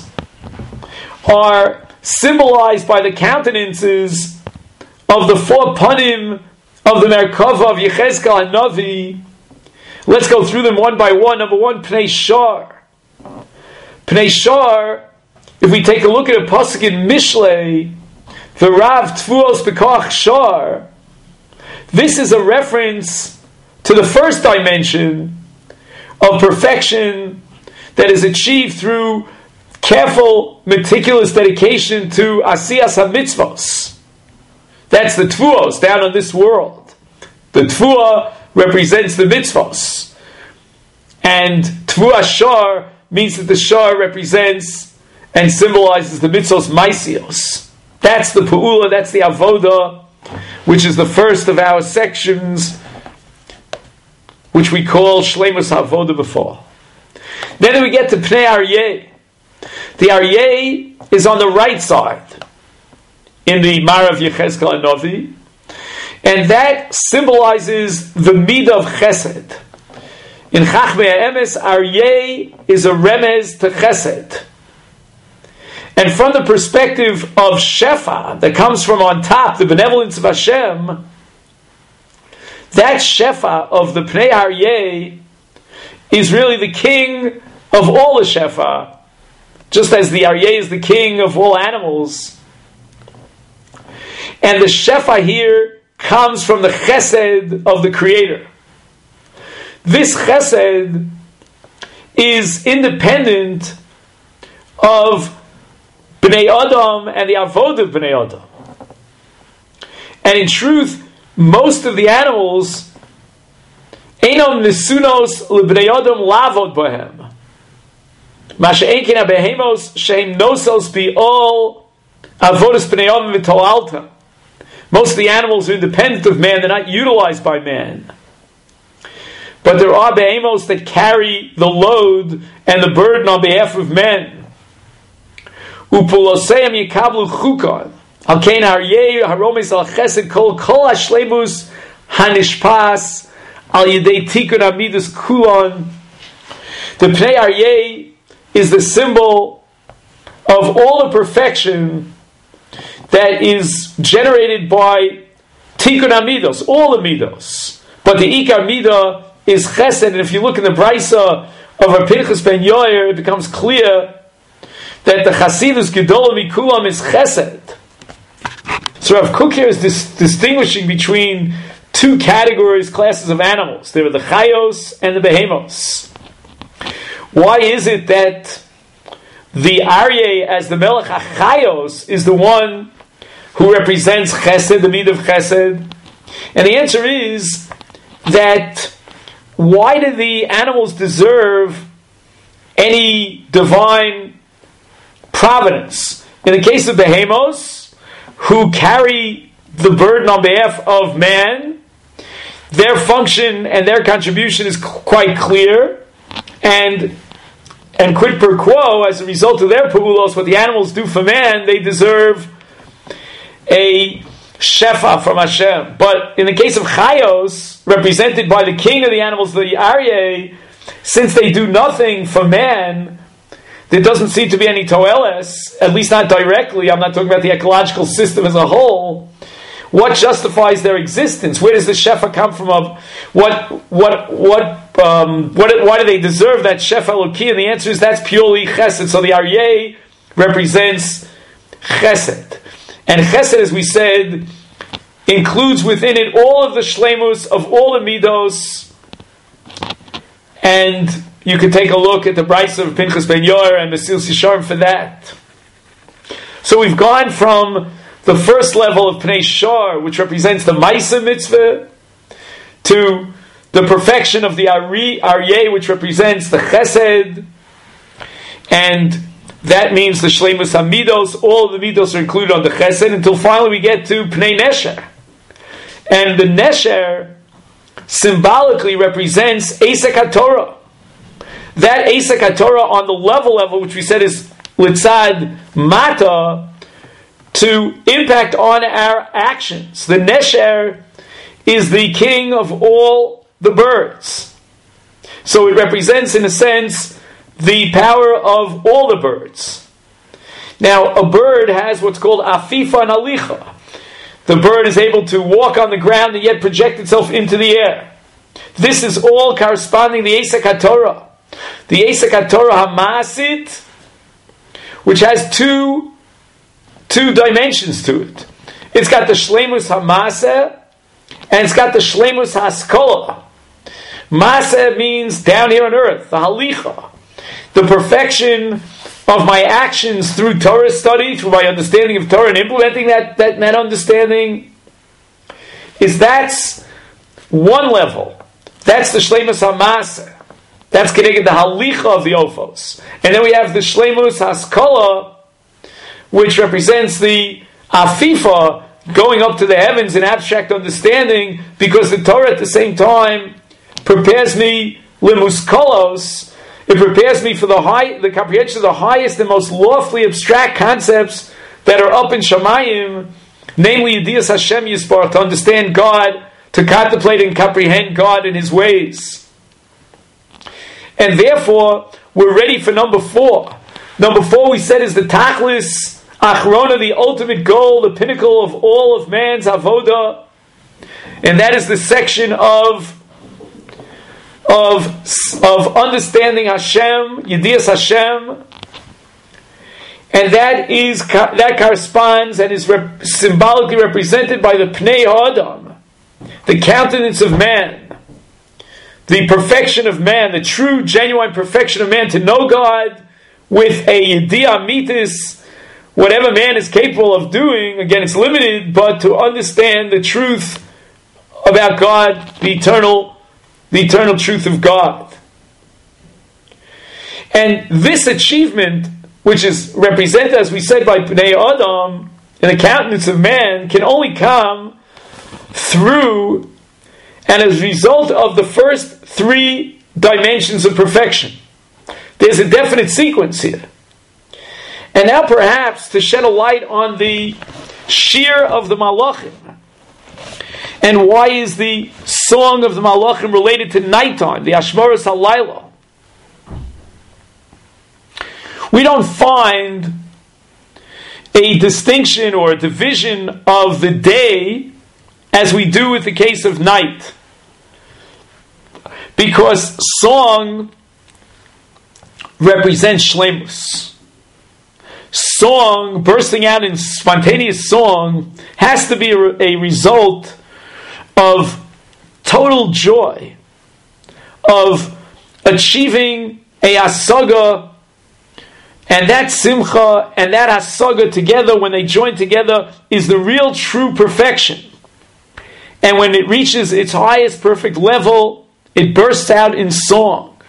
are symbolized by the countenances of the four panim of the Merkava of Yechezkel and Navi. Let's go through them one by one. Number one, Pnei Shar. Pnei Shar, if we take a look at a pasuk in Mishlei, the Rav Tfuos Bekoach Shar, this is a reference to the first dimension of perfection that is achieved through careful, meticulous dedication to Asiyas HaMitzvos. That's the Tfuos down on this world. The Tfuah represents the mitzvos. And Tfuah Shar means that the Shar represents and symbolizes the mitzvos maisios. That's the Pa'ula, that's the Avoda, which is the first of our sections, which we call Shleimus HaAvoda before. Then we get to Pnei Aryeh. The Aryeh is on the right side in the Marav Yechezkel and Navi, and that symbolizes the Midah of Chesed. In Chachmei Emes, Aryeh is a remez to Chesed. And from the perspective of Shefa, that comes from on top, the benevolence of Hashem, that Shefa of the Pnei Aryeh is really the king of all the Shefa, just as the Aryeh is the king of all animals. And the Shefa here comes from the Chesed of the Creator. This Chesed is independent of Bnei Adam and the Avod of Bnei Adam. And in truth, most of the animals Einom Nisunos L'Bnei Adam Lavod Bohem Masha Einkin HaBehemos Sheim Nosos Bi'ol Avodas Bnei Adam V'Toalta. Most of the animals are independent of man, they're not utilized by man. But there are behemos that carry the load and the burden on behalf of men. Upuloseim yikablu chukon. Alkein haryeh haromes al chesed kol kol hashlemus hanishpas al yedei tikun amidus kulon. The Pnei Aryeh is the symbol of all the perfection that is generated by Tikkun Amidos, all the Midos. But the Ikar Midah is Chesed, and if you look in the Brisa of Rav Pinchas ben Yair, it becomes clear that the Chasidus Gedolah Mikulam is Chesed. So Rav Kook here is dis- distinguishing between two categories, classes of animals. There are the Chayos and the Behemos. Why is it that the Aryeh, as the Melech HaChayos, is the one who represents Chesed, the Mid of Chesed? And the answer is that why do the animals deserve any divine providence? In the case of Behemos, who carry the burden on behalf of man, their function and their contribution is quite clear, and and quid pro quo, as a result of their pu'ulos, what the animals do for man, they deserve a shefa from Hashem. But in the case of Chayos, represented by the king of the animals, the Aryeh, since they do nothing for man, there doesn't seem to be any toeles, at least not directly. I'm not talking about the ecological system as a whole. What justifies their existence? Where does the shefa come from? Of what? What? What? Um, what? Why do they deserve that shefa Eloki? And the answer is that's purely chesed. So the Aryeh represents chesed, and chesed, as we said, includes within it all of the shleimus of all the midos. And you can take a look at the Brisa of Pinchas ben Yair and Mesilas Yesharim for that. So we've gone from the first level of Pnei Shor, which represents the Maisa mitzvah, to the perfection of the Aryeh, which represents the Chesed, and that means the Shleimus HaMidos. All of the Midos are included on the Chesed, until finally we get to Pnei Nesher. And the Nesher symbolically represents Esek HaTorah. That Esek HaTorah on the level level, which we said is Litzad Mata, to impact on our actions. The Nesher is the king of all the birds. So it represents, in a sense, the power of all the birds. Now, a bird has what's called afifa and alicha. The bird is able to walk on the ground and yet project itself into the air. This is all corresponding to the Esek HaTorah. The Esek HaTorah HaMasit, which has two Two dimensions to it. It's got the Shleimus HaMaseh, and it's got the Shleimus HaSkola. Maseh means down here on earth, the Halicha. The perfection of my actions through Torah study, through my understanding of Torah and implementing that, that, that understanding, is that's one level. That's the Shleimus HaMaseh. That's connected the Halicha of the Ophos. And then we have the Shleimus HaSkola, which represents the afifa, going up to the heavens in abstract understanding, because the Torah at the same time prepares me limuskolos. It prepares me for the high, the comprehension of the highest and most lofty abstract concepts that are up in Shamayim, namely Yediyas Hashem Yisbar, to understand God, to contemplate and comprehend God and His ways. And therefore, we're ready for number four. Number four, we said, is the Tachlis Achrona, the ultimate goal, the pinnacle of all of man's avoda, and that is the section of of of understanding Hashem, Yediyas Hashem, and that is that corresponds and is rep- symbolically represented by the Pnei Ha'adam, the countenance of man, the perfection of man, the true, genuine perfection of man, to know God with a Yediyah Mitis, whatever man is capable of doing. Again, it's limited, but to understand the truth about God, the eternal, the eternal truth of God. And this achievement, which is represented, as we said, by Pnei Adam, in the countenance of man, can only come through and as a result of the first three dimensions of perfection. There's a definite sequence here. And now perhaps to shed a light on the Shir of the Malachim. And why is the song of the Malachim related to nighttime, the Ashmoras HaLayla? We don't find a distinction or a division of the day as we do with the case of night. Because song represents shleimus. Song, bursting out in spontaneous song, has to be a, a result of total joy, of achieving a asaga. And that simcha and that hasaga together, when they join together, is the real true perfection. And when it reaches its highest perfect level, it bursts out in song.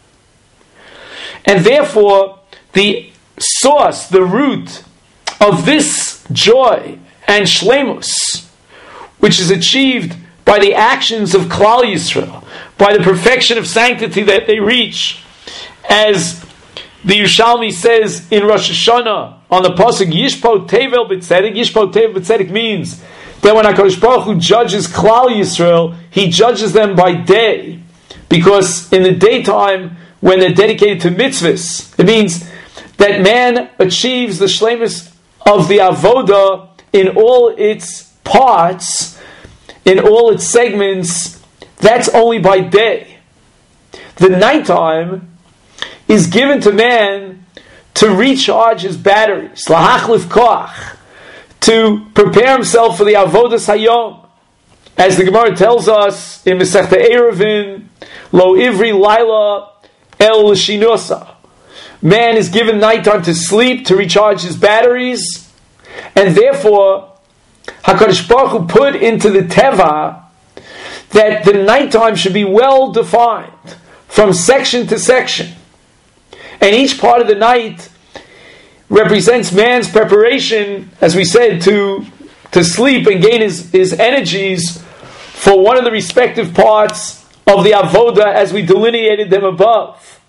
And therefore, the source, the root of this joy and shleimus, which is achieved by the actions of Klal Yisrael, by the perfection of sanctity that they reach, as the Yerushalmi says in Rosh Hashanah on the pasuk Yishpo Tevel B'Tzedek. Yishpo Tevel B'Tzedek means that when HaKadosh Baruch Hu judges Klal Yisrael, He judges them by day, because in the daytime when they're dedicated to mitzvahs, it means that man achieves the shleimus of the avoda in all its parts, in all its segments. That's only by day. The nighttime is given to man to recharge his batteries, lahachlif koach, to prepare himself for the avodas hayom. As the Gemara tells us in Masechta Eruvin, lo ivri laila el l'shinosa. Man is given nighttime to sleep, to recharge his batteries, and therefore HaKadosh Baruch Hu put into the teva that the nighttime should be well defined from section to section. And each part of the night represents man's preparation, as we said, to, to sleep and gain his, his energies for one of the respective parts of the avoda as we delineated them above.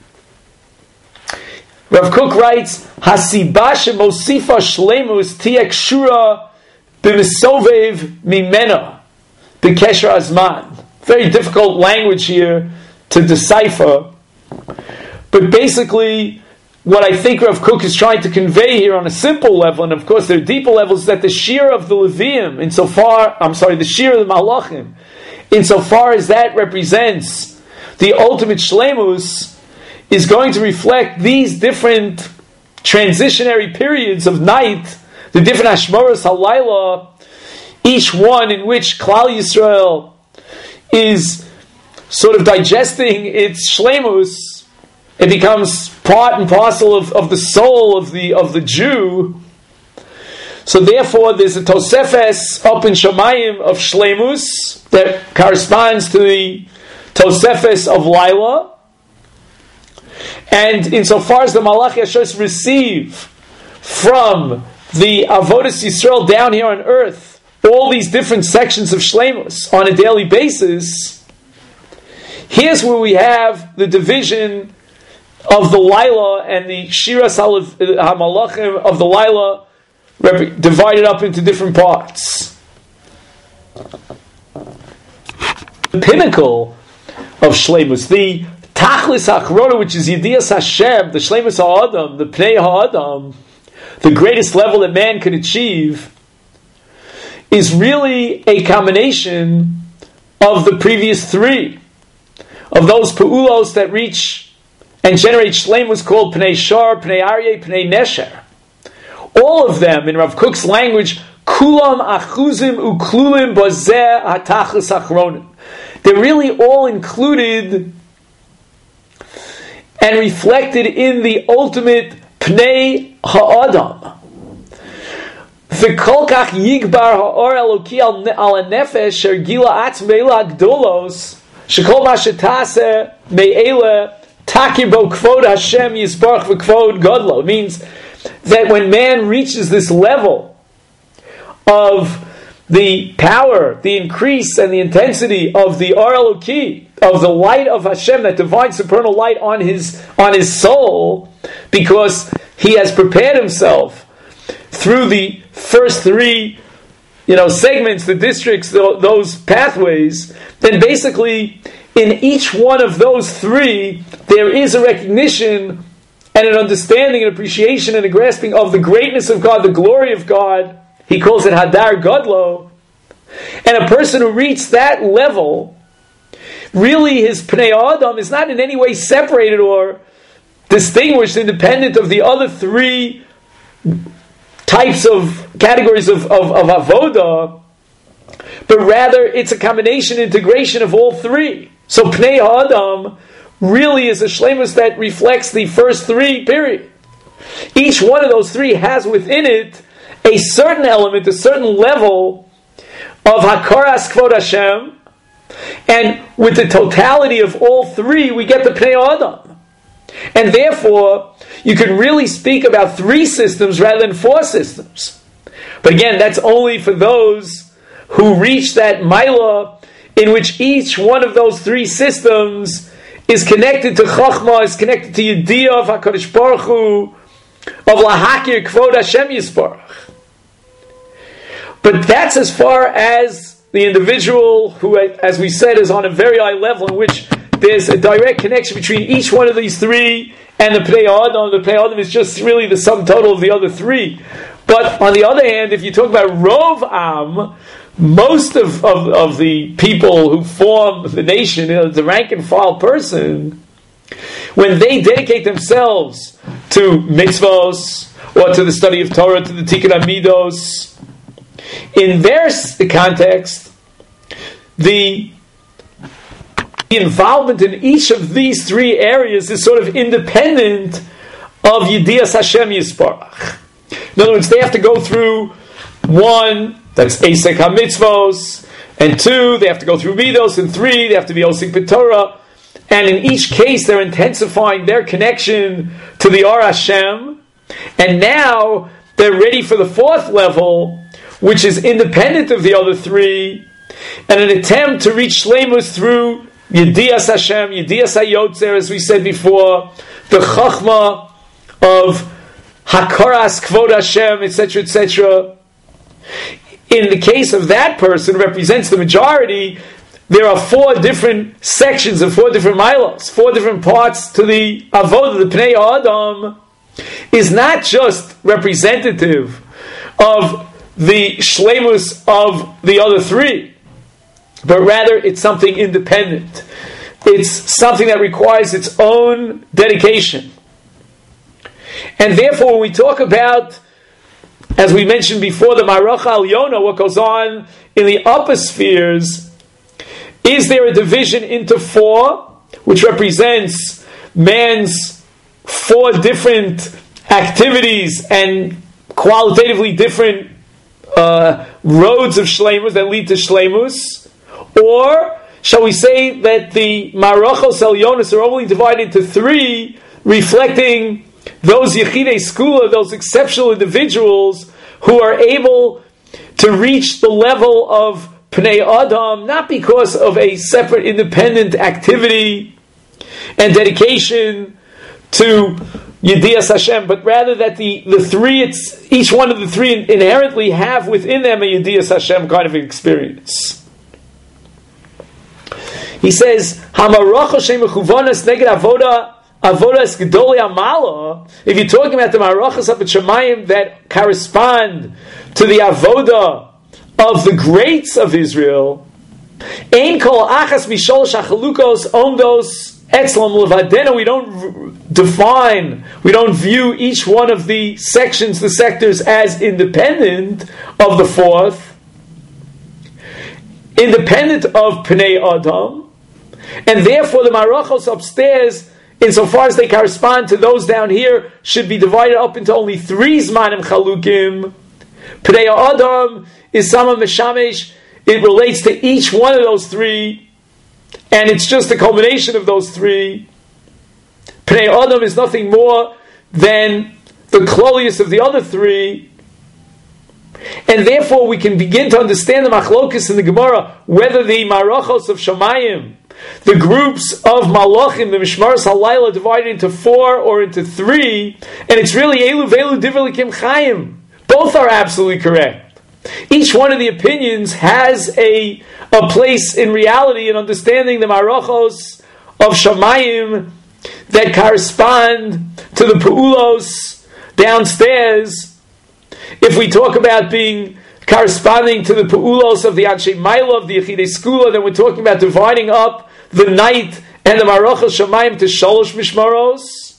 Rav Kook writes, Hasiba shemosifa shleimus tiyek shura b'misovev mimena b'kesher azman. Very difficult language here to decipher. But basically, what I think Rav Kook is trying to convey here on a simple level, and of course there are deeper levels, is that the Shir of the Levium, insofar, I'm sorry, the Shir of the Malachim, insofar as that represents the ultimate Shleimus, is going to reflect these different transitionary periods of night, the different Ashmoras HaLayla, each one in which Klal Yisrael is sort of digesting its Shleimus. It becomes part and parcel of, of the soul of the of the Jew. So therefore, there's a Tosefes up in Shamayim of Shleimus that corresponds to the Tosefes of Laila. And insofar as the Malachi Hashos receive from the Avodas Yisrael down here on earth all these different sections of Shleimus on a daily basis, here's where we have the division of the Laila and the Shiras HaMalachim of the Laila divided up into different parts. The pinnacle of Shleimus, the Tachlis HaChrona, which is Yedias Hashem, the Shleimus HaAdam, the Pnei HaAdam, the greatest level that man can achieve, is really a combination of the previous three, of those Pa'ulos that reach and generate Shleimus called Pnei Shar, Pnei Aryeh, Pnei Nesher. all of them, in Rav Kook's language, kulam achuzim uklulim bozeh hatachlis achronim. They're really all included and reflected in the ultimate pnei ha'adam. V'kol kach yigbar ha'or eloki al ha'nefesh shergila atzmeila agdolos shekol ma shetase me'ele takir bo kvod Hashem yisbarach v'kvod godlo. It means that when man reaches this level of the power, the increase, and the intensity of the Or Eloki, of the light of Hashem, that divine supernal light on his on his soul, because he has prepared himself through the first three, you know, segments, the districts, the, those pathways, then basically in each one of those three, there is a recognition and an understanding, an appreciation, and a grasping of the greatness of God, the glory of God. He calls it Hadar Godlo. And a person who reached that level, really his Pnei Adam is not in any way separated or distinguished, independent of the other three types of categories of, of, of Avodah, but rather it's a combination, integration of all three. So Pnei Adam really is a shleimus that reflects the first three, period. Each one of those three has within it a certain element, a certain level of Hakaras Kvod Hashem, and with the totality of all three, we get the Pnei Adam. And therefore, you can really speak about three systems rather than four systems. But again, that's only for those who reach that Maila in which each one of those three systems is connected to Chachma, is connected to Yediyah of HaKadosh Baruch Hu, of Lahakir Kvod Hashem Yisparach. But that's as far as the individual who, as we said, is on a very high level in which there's a direct connection between each one of these three and the Pnei Adam. The Pnei Adam is just really the sum total of the other three. But on the other hand, if you talk about Rov Am, most of, of, of the people who form the nation, you know, the rank and file person, when they dedicate themselves to mitzvos or to the study of Torah, to the Tikkun Amidos, in their context, the involvement in each of these three areas is sort of independent of Yediyas Hashem Yisparach. In other words, they have to go through one, that's Eisek HaMitzvos, and two, they have to go through Midos, and three, they have to be Osik B'Torah, and in each case, they're intensifying their connection to the Or Hashem, and now they're ready for the fourth level, which is independent of the other three, and an attempt to reach Shleimus through Yediyas Hashem, Yediyas HaYotzer, as we said before, the Chachma of Hakaras Kvod Hashem, et cetera, et cetera. In the case of that person, represents the majority, there are four different sections of four different milos, four different parts to the Avodah. The Pnei Adam is not just representative of the shleimus of the other three, but rather it's something independent. It's something that requires its own dedication. And therefore, when we talk about, as we mentioned before, the Maracha Al-Yona, what goes on in the upper spheres, is there a division into four, which represents man's four different activities and qualitatively different uh, roads of shleimus that lead to shleimus? Or shall we say that the Marachos Elyonos are only divided into three, reflecting those Yechidei Skula, those exceptional individuals who are able to reach the level of Pnei Adam, not because of a separate independent activity and dedication to Yediyas Hashem, but rather that the, the three, it's, each one of the three inherently have within them a Yediyas Hashem kind of experience. He says, "Hamaracha shemechuvanas neged avoda avodas gedolei amala." If you're talking about the marachas up at Shemayim that correspond to the avoda of the greats of Israel, ein kol achas mishol shachalukos omdos etzlam levadena. We don't define, we don't view each one of the sections, the sectors, as independent of the fourth, independent of Pnei Adam, and therefore the Marachos upstairs, insofar as they correspond to those down here, should be divided up into only three Zmanim Chalukim. Pnei Adam is Sama Meshamesh, it relates to each one of those three, and it's just a culmination of those three. Pnei Adam is nothing more than the klolius of the other three, and therefore we can begin to understand the machlokus in the Gemara, whether the marachos of Shamayim, the groups of malachim, the mishmaros halayla, divided into four or into three, and it's really elu velu divelikim chayim. Both are absolutely correct. Each one of the opinions has a, a place in reality in understanding the marachos of Shamayim that correspond to the Pa'ulos downstairs. If we talk about being corresponding to the Pa'ulos of the Anshe Maila, of the Yechidei Skula, then we're talking about dividing up the night and the Marachos Shamayim to Shalosh Mishmaros.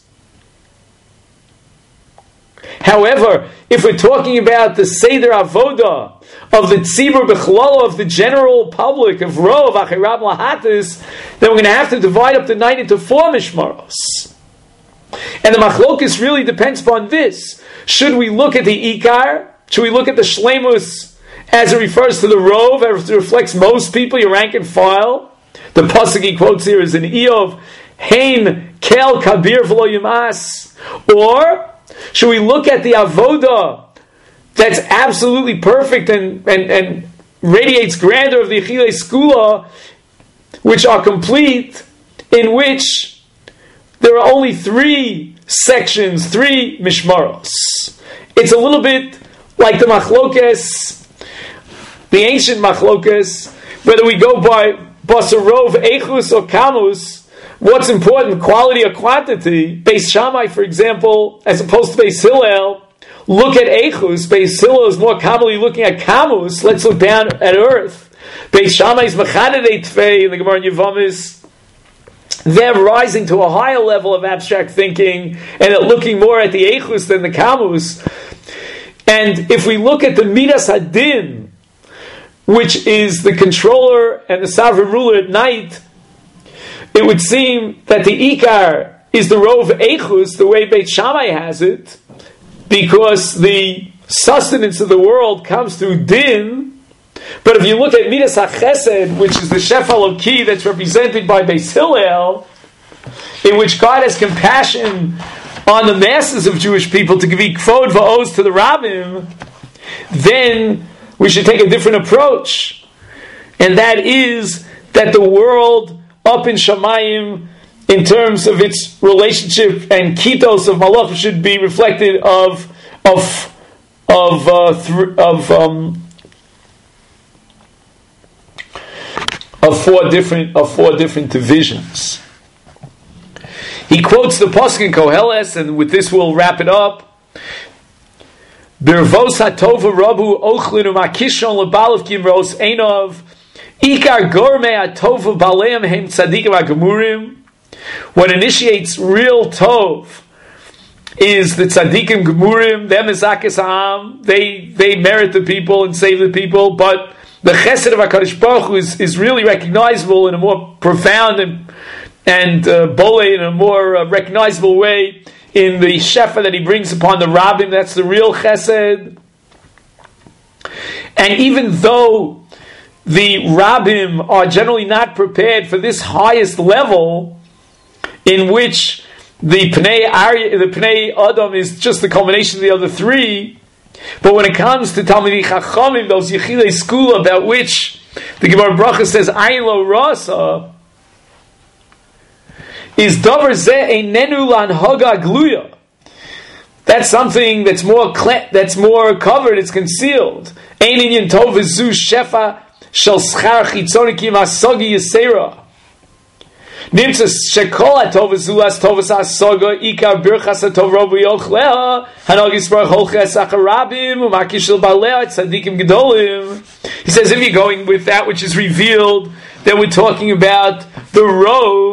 However, if we're talking about the Seder Avoda of the Tzibur Bechlala, of the general public, of Rov, Achirab Lahatis, then we're going to have to divide up the night into four Mishmaros. And the Machlokis really depends upon this. Should we look at the Ikar? Should we look at the Shlemus as it refers to the Rov, as it reflects most people, your rank and file? The Pasuk he quotes here is in Eov, Hein Kel Kabir V'lo Yumas. Or should we look at the Avoda that's absolutely perfect and, and, and radiates grandeur of the Yechidei Skula, which are complete, in which there are only three sections, three mishmaros? It's a little bit like the machlokes, the ancient machlokes, whether we go by basarov, echus, or kamus. What's important, quality or quantity? Beis Shammai, for example, as opposed to Beis Hillel, look at Echus. Beis Hillel is more commonly looking at Kamus. Let's look down at earth. Beis Shammai is Mechadedei Tfei in the Gemara in Yevamis. They're rising to a higher level of abstract thinking and looking more at the Echus than the Kamus. And if we look at the Midas Hadin, which is the controller and the sovereign ruler at night, it would seem that the Ikar is the Rov Echus, the way Beit Shammai has it, because the sustenance of the world comes through Din. But if you look at Midas HaChesed, which is the Shefal Oki that's represented by Beis Hillel, in which God has compassion on the masses of Jewish people to give Kvod Va'oz to the Rabbim, then we should take a different approach. And that is that the world up in Shamayim, in terms of its relationship and kitos of malach, should be reflected of of of uh, th- of um, of four different of four different divisions. He quotes the pasuk in Koheles, and with this we'll wrap it up. Birvos hatova rabu ochlin u'makishon lebalav kimros einov. Ikar gorme atov baleim hem tzadikim agemurim. What initiates real tov is the tzadikim gemurim. Them is zakes ha'am. They they merit the people and save the people. But the chesed of Hakadosh Baruch Hu is, is really recognizable in a more profound and and uh, bole in a more uh, recognizable way in the shefa that he brings upon the rabbim. That's the real chesed. And even though the rabbim are generally not prepared for this highest level, in which the Pnei Arya, the Pnei Adam is just the culmination of the other three. But when it comes to Talmidei Chachamim, those Yechidei Skula, about which the Gemara Bracha says Ayin Lo Rasa, is Davar Zeh Einenu Lanhaga Gluya. That's something that's more cle- that's more covered, it's concealed. Ein Inyan Tov V'Zu Shefa Shel Schar Chitzonikim Asagi Yisera. Nimtzas Shekol Atov Zulas Tovas Asaga Ikar Birchas Atov Robu Yochleha Hanagis Baruch Holches Acharabim Umakishel Balei Tzadikim Gedolim. He says, if you're going with that which is revealed, then we're talking about the Rov,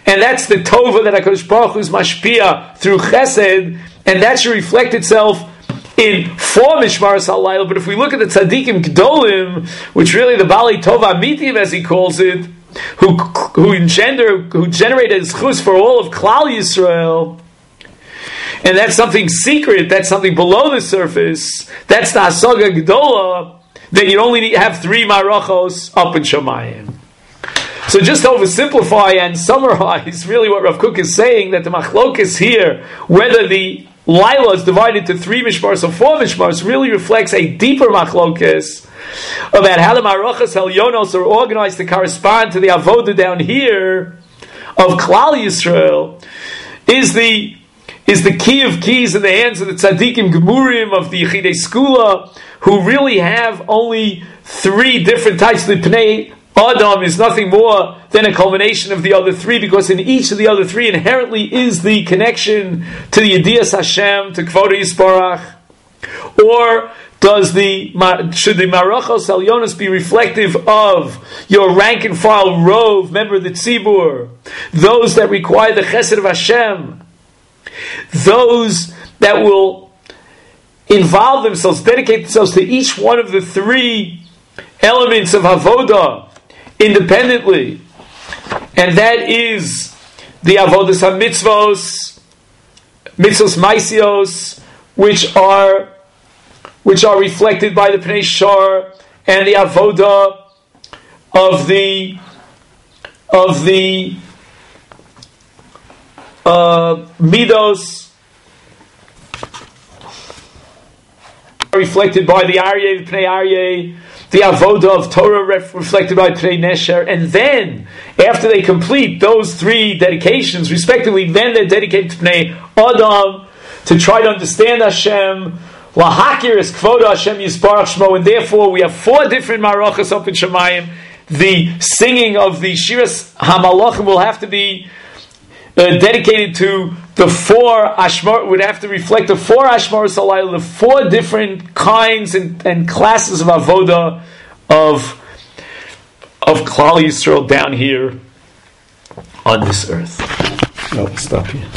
and that's the tova that HaKadosh Baruch Hu is mashpia through chesed, and that should reflect itself in four Mishmaros HaLayla. But if we look at the Tzadikim Gdolim, which really the Bali Tova Amitim, as he calls it, who who engender, who generated zchus for all of Klal Yisrael, and that's something secret, that's something below the surface, that's the Hasaga Gdola, then you only need, have three Marachos up in Shamayim. So just to oversimplify and summarize really what Rav Kook is saying, that the machlokes here, whether the Laila is divided into three mishmaros or four mishmaros, really reflects a deeper machlokes about how the Marachos Elyonos are organized to correspond to the Avodah down here of Klal Yisrael. Is the is the key of keys in the hands of the Tzadikim Gemurim of the Yechidei Skula, who really have only three different types. The Pnei Adam is nothing more than a culmination of the other three, because in each of the other three inherently is the connection to the Yedias Hashem, to Kvoda Yisparach. Or does the should the Marachos Elyonos be reflective of your rank and file rov, member of the Tzibur, those that require the Chesed of Hashem, those that will involve themselves, dedicate themselves to each one of the three elements of Avodah independently, and that is the Avodas HaMitzvos, Mitzvos Maisios, which are which are reflected by the Pnei Shor, and the Avodah of the of the uh, Midos, reflected by the Aryeh, the Pnei Aryeh, the Avodah of Torah ref- reflected by Pnei Nesher, and then, after they complete those three dedications, respectively, then they're dedicated to Pnei Adam, to try to understand Hashem, Lahakir is Kvoda Hashem Yisbarach Shmo, and therefore we have four different Marachos up in Shemayim. The singing of the Shiras HaMalachim will have to be Uh, dedicated to the four Ashmar, would have to reflect the four Ashmaros HaLayla, the four different kinds and, and classes of Avodah of of Klal Yisrael down here on this earth. No, stop here.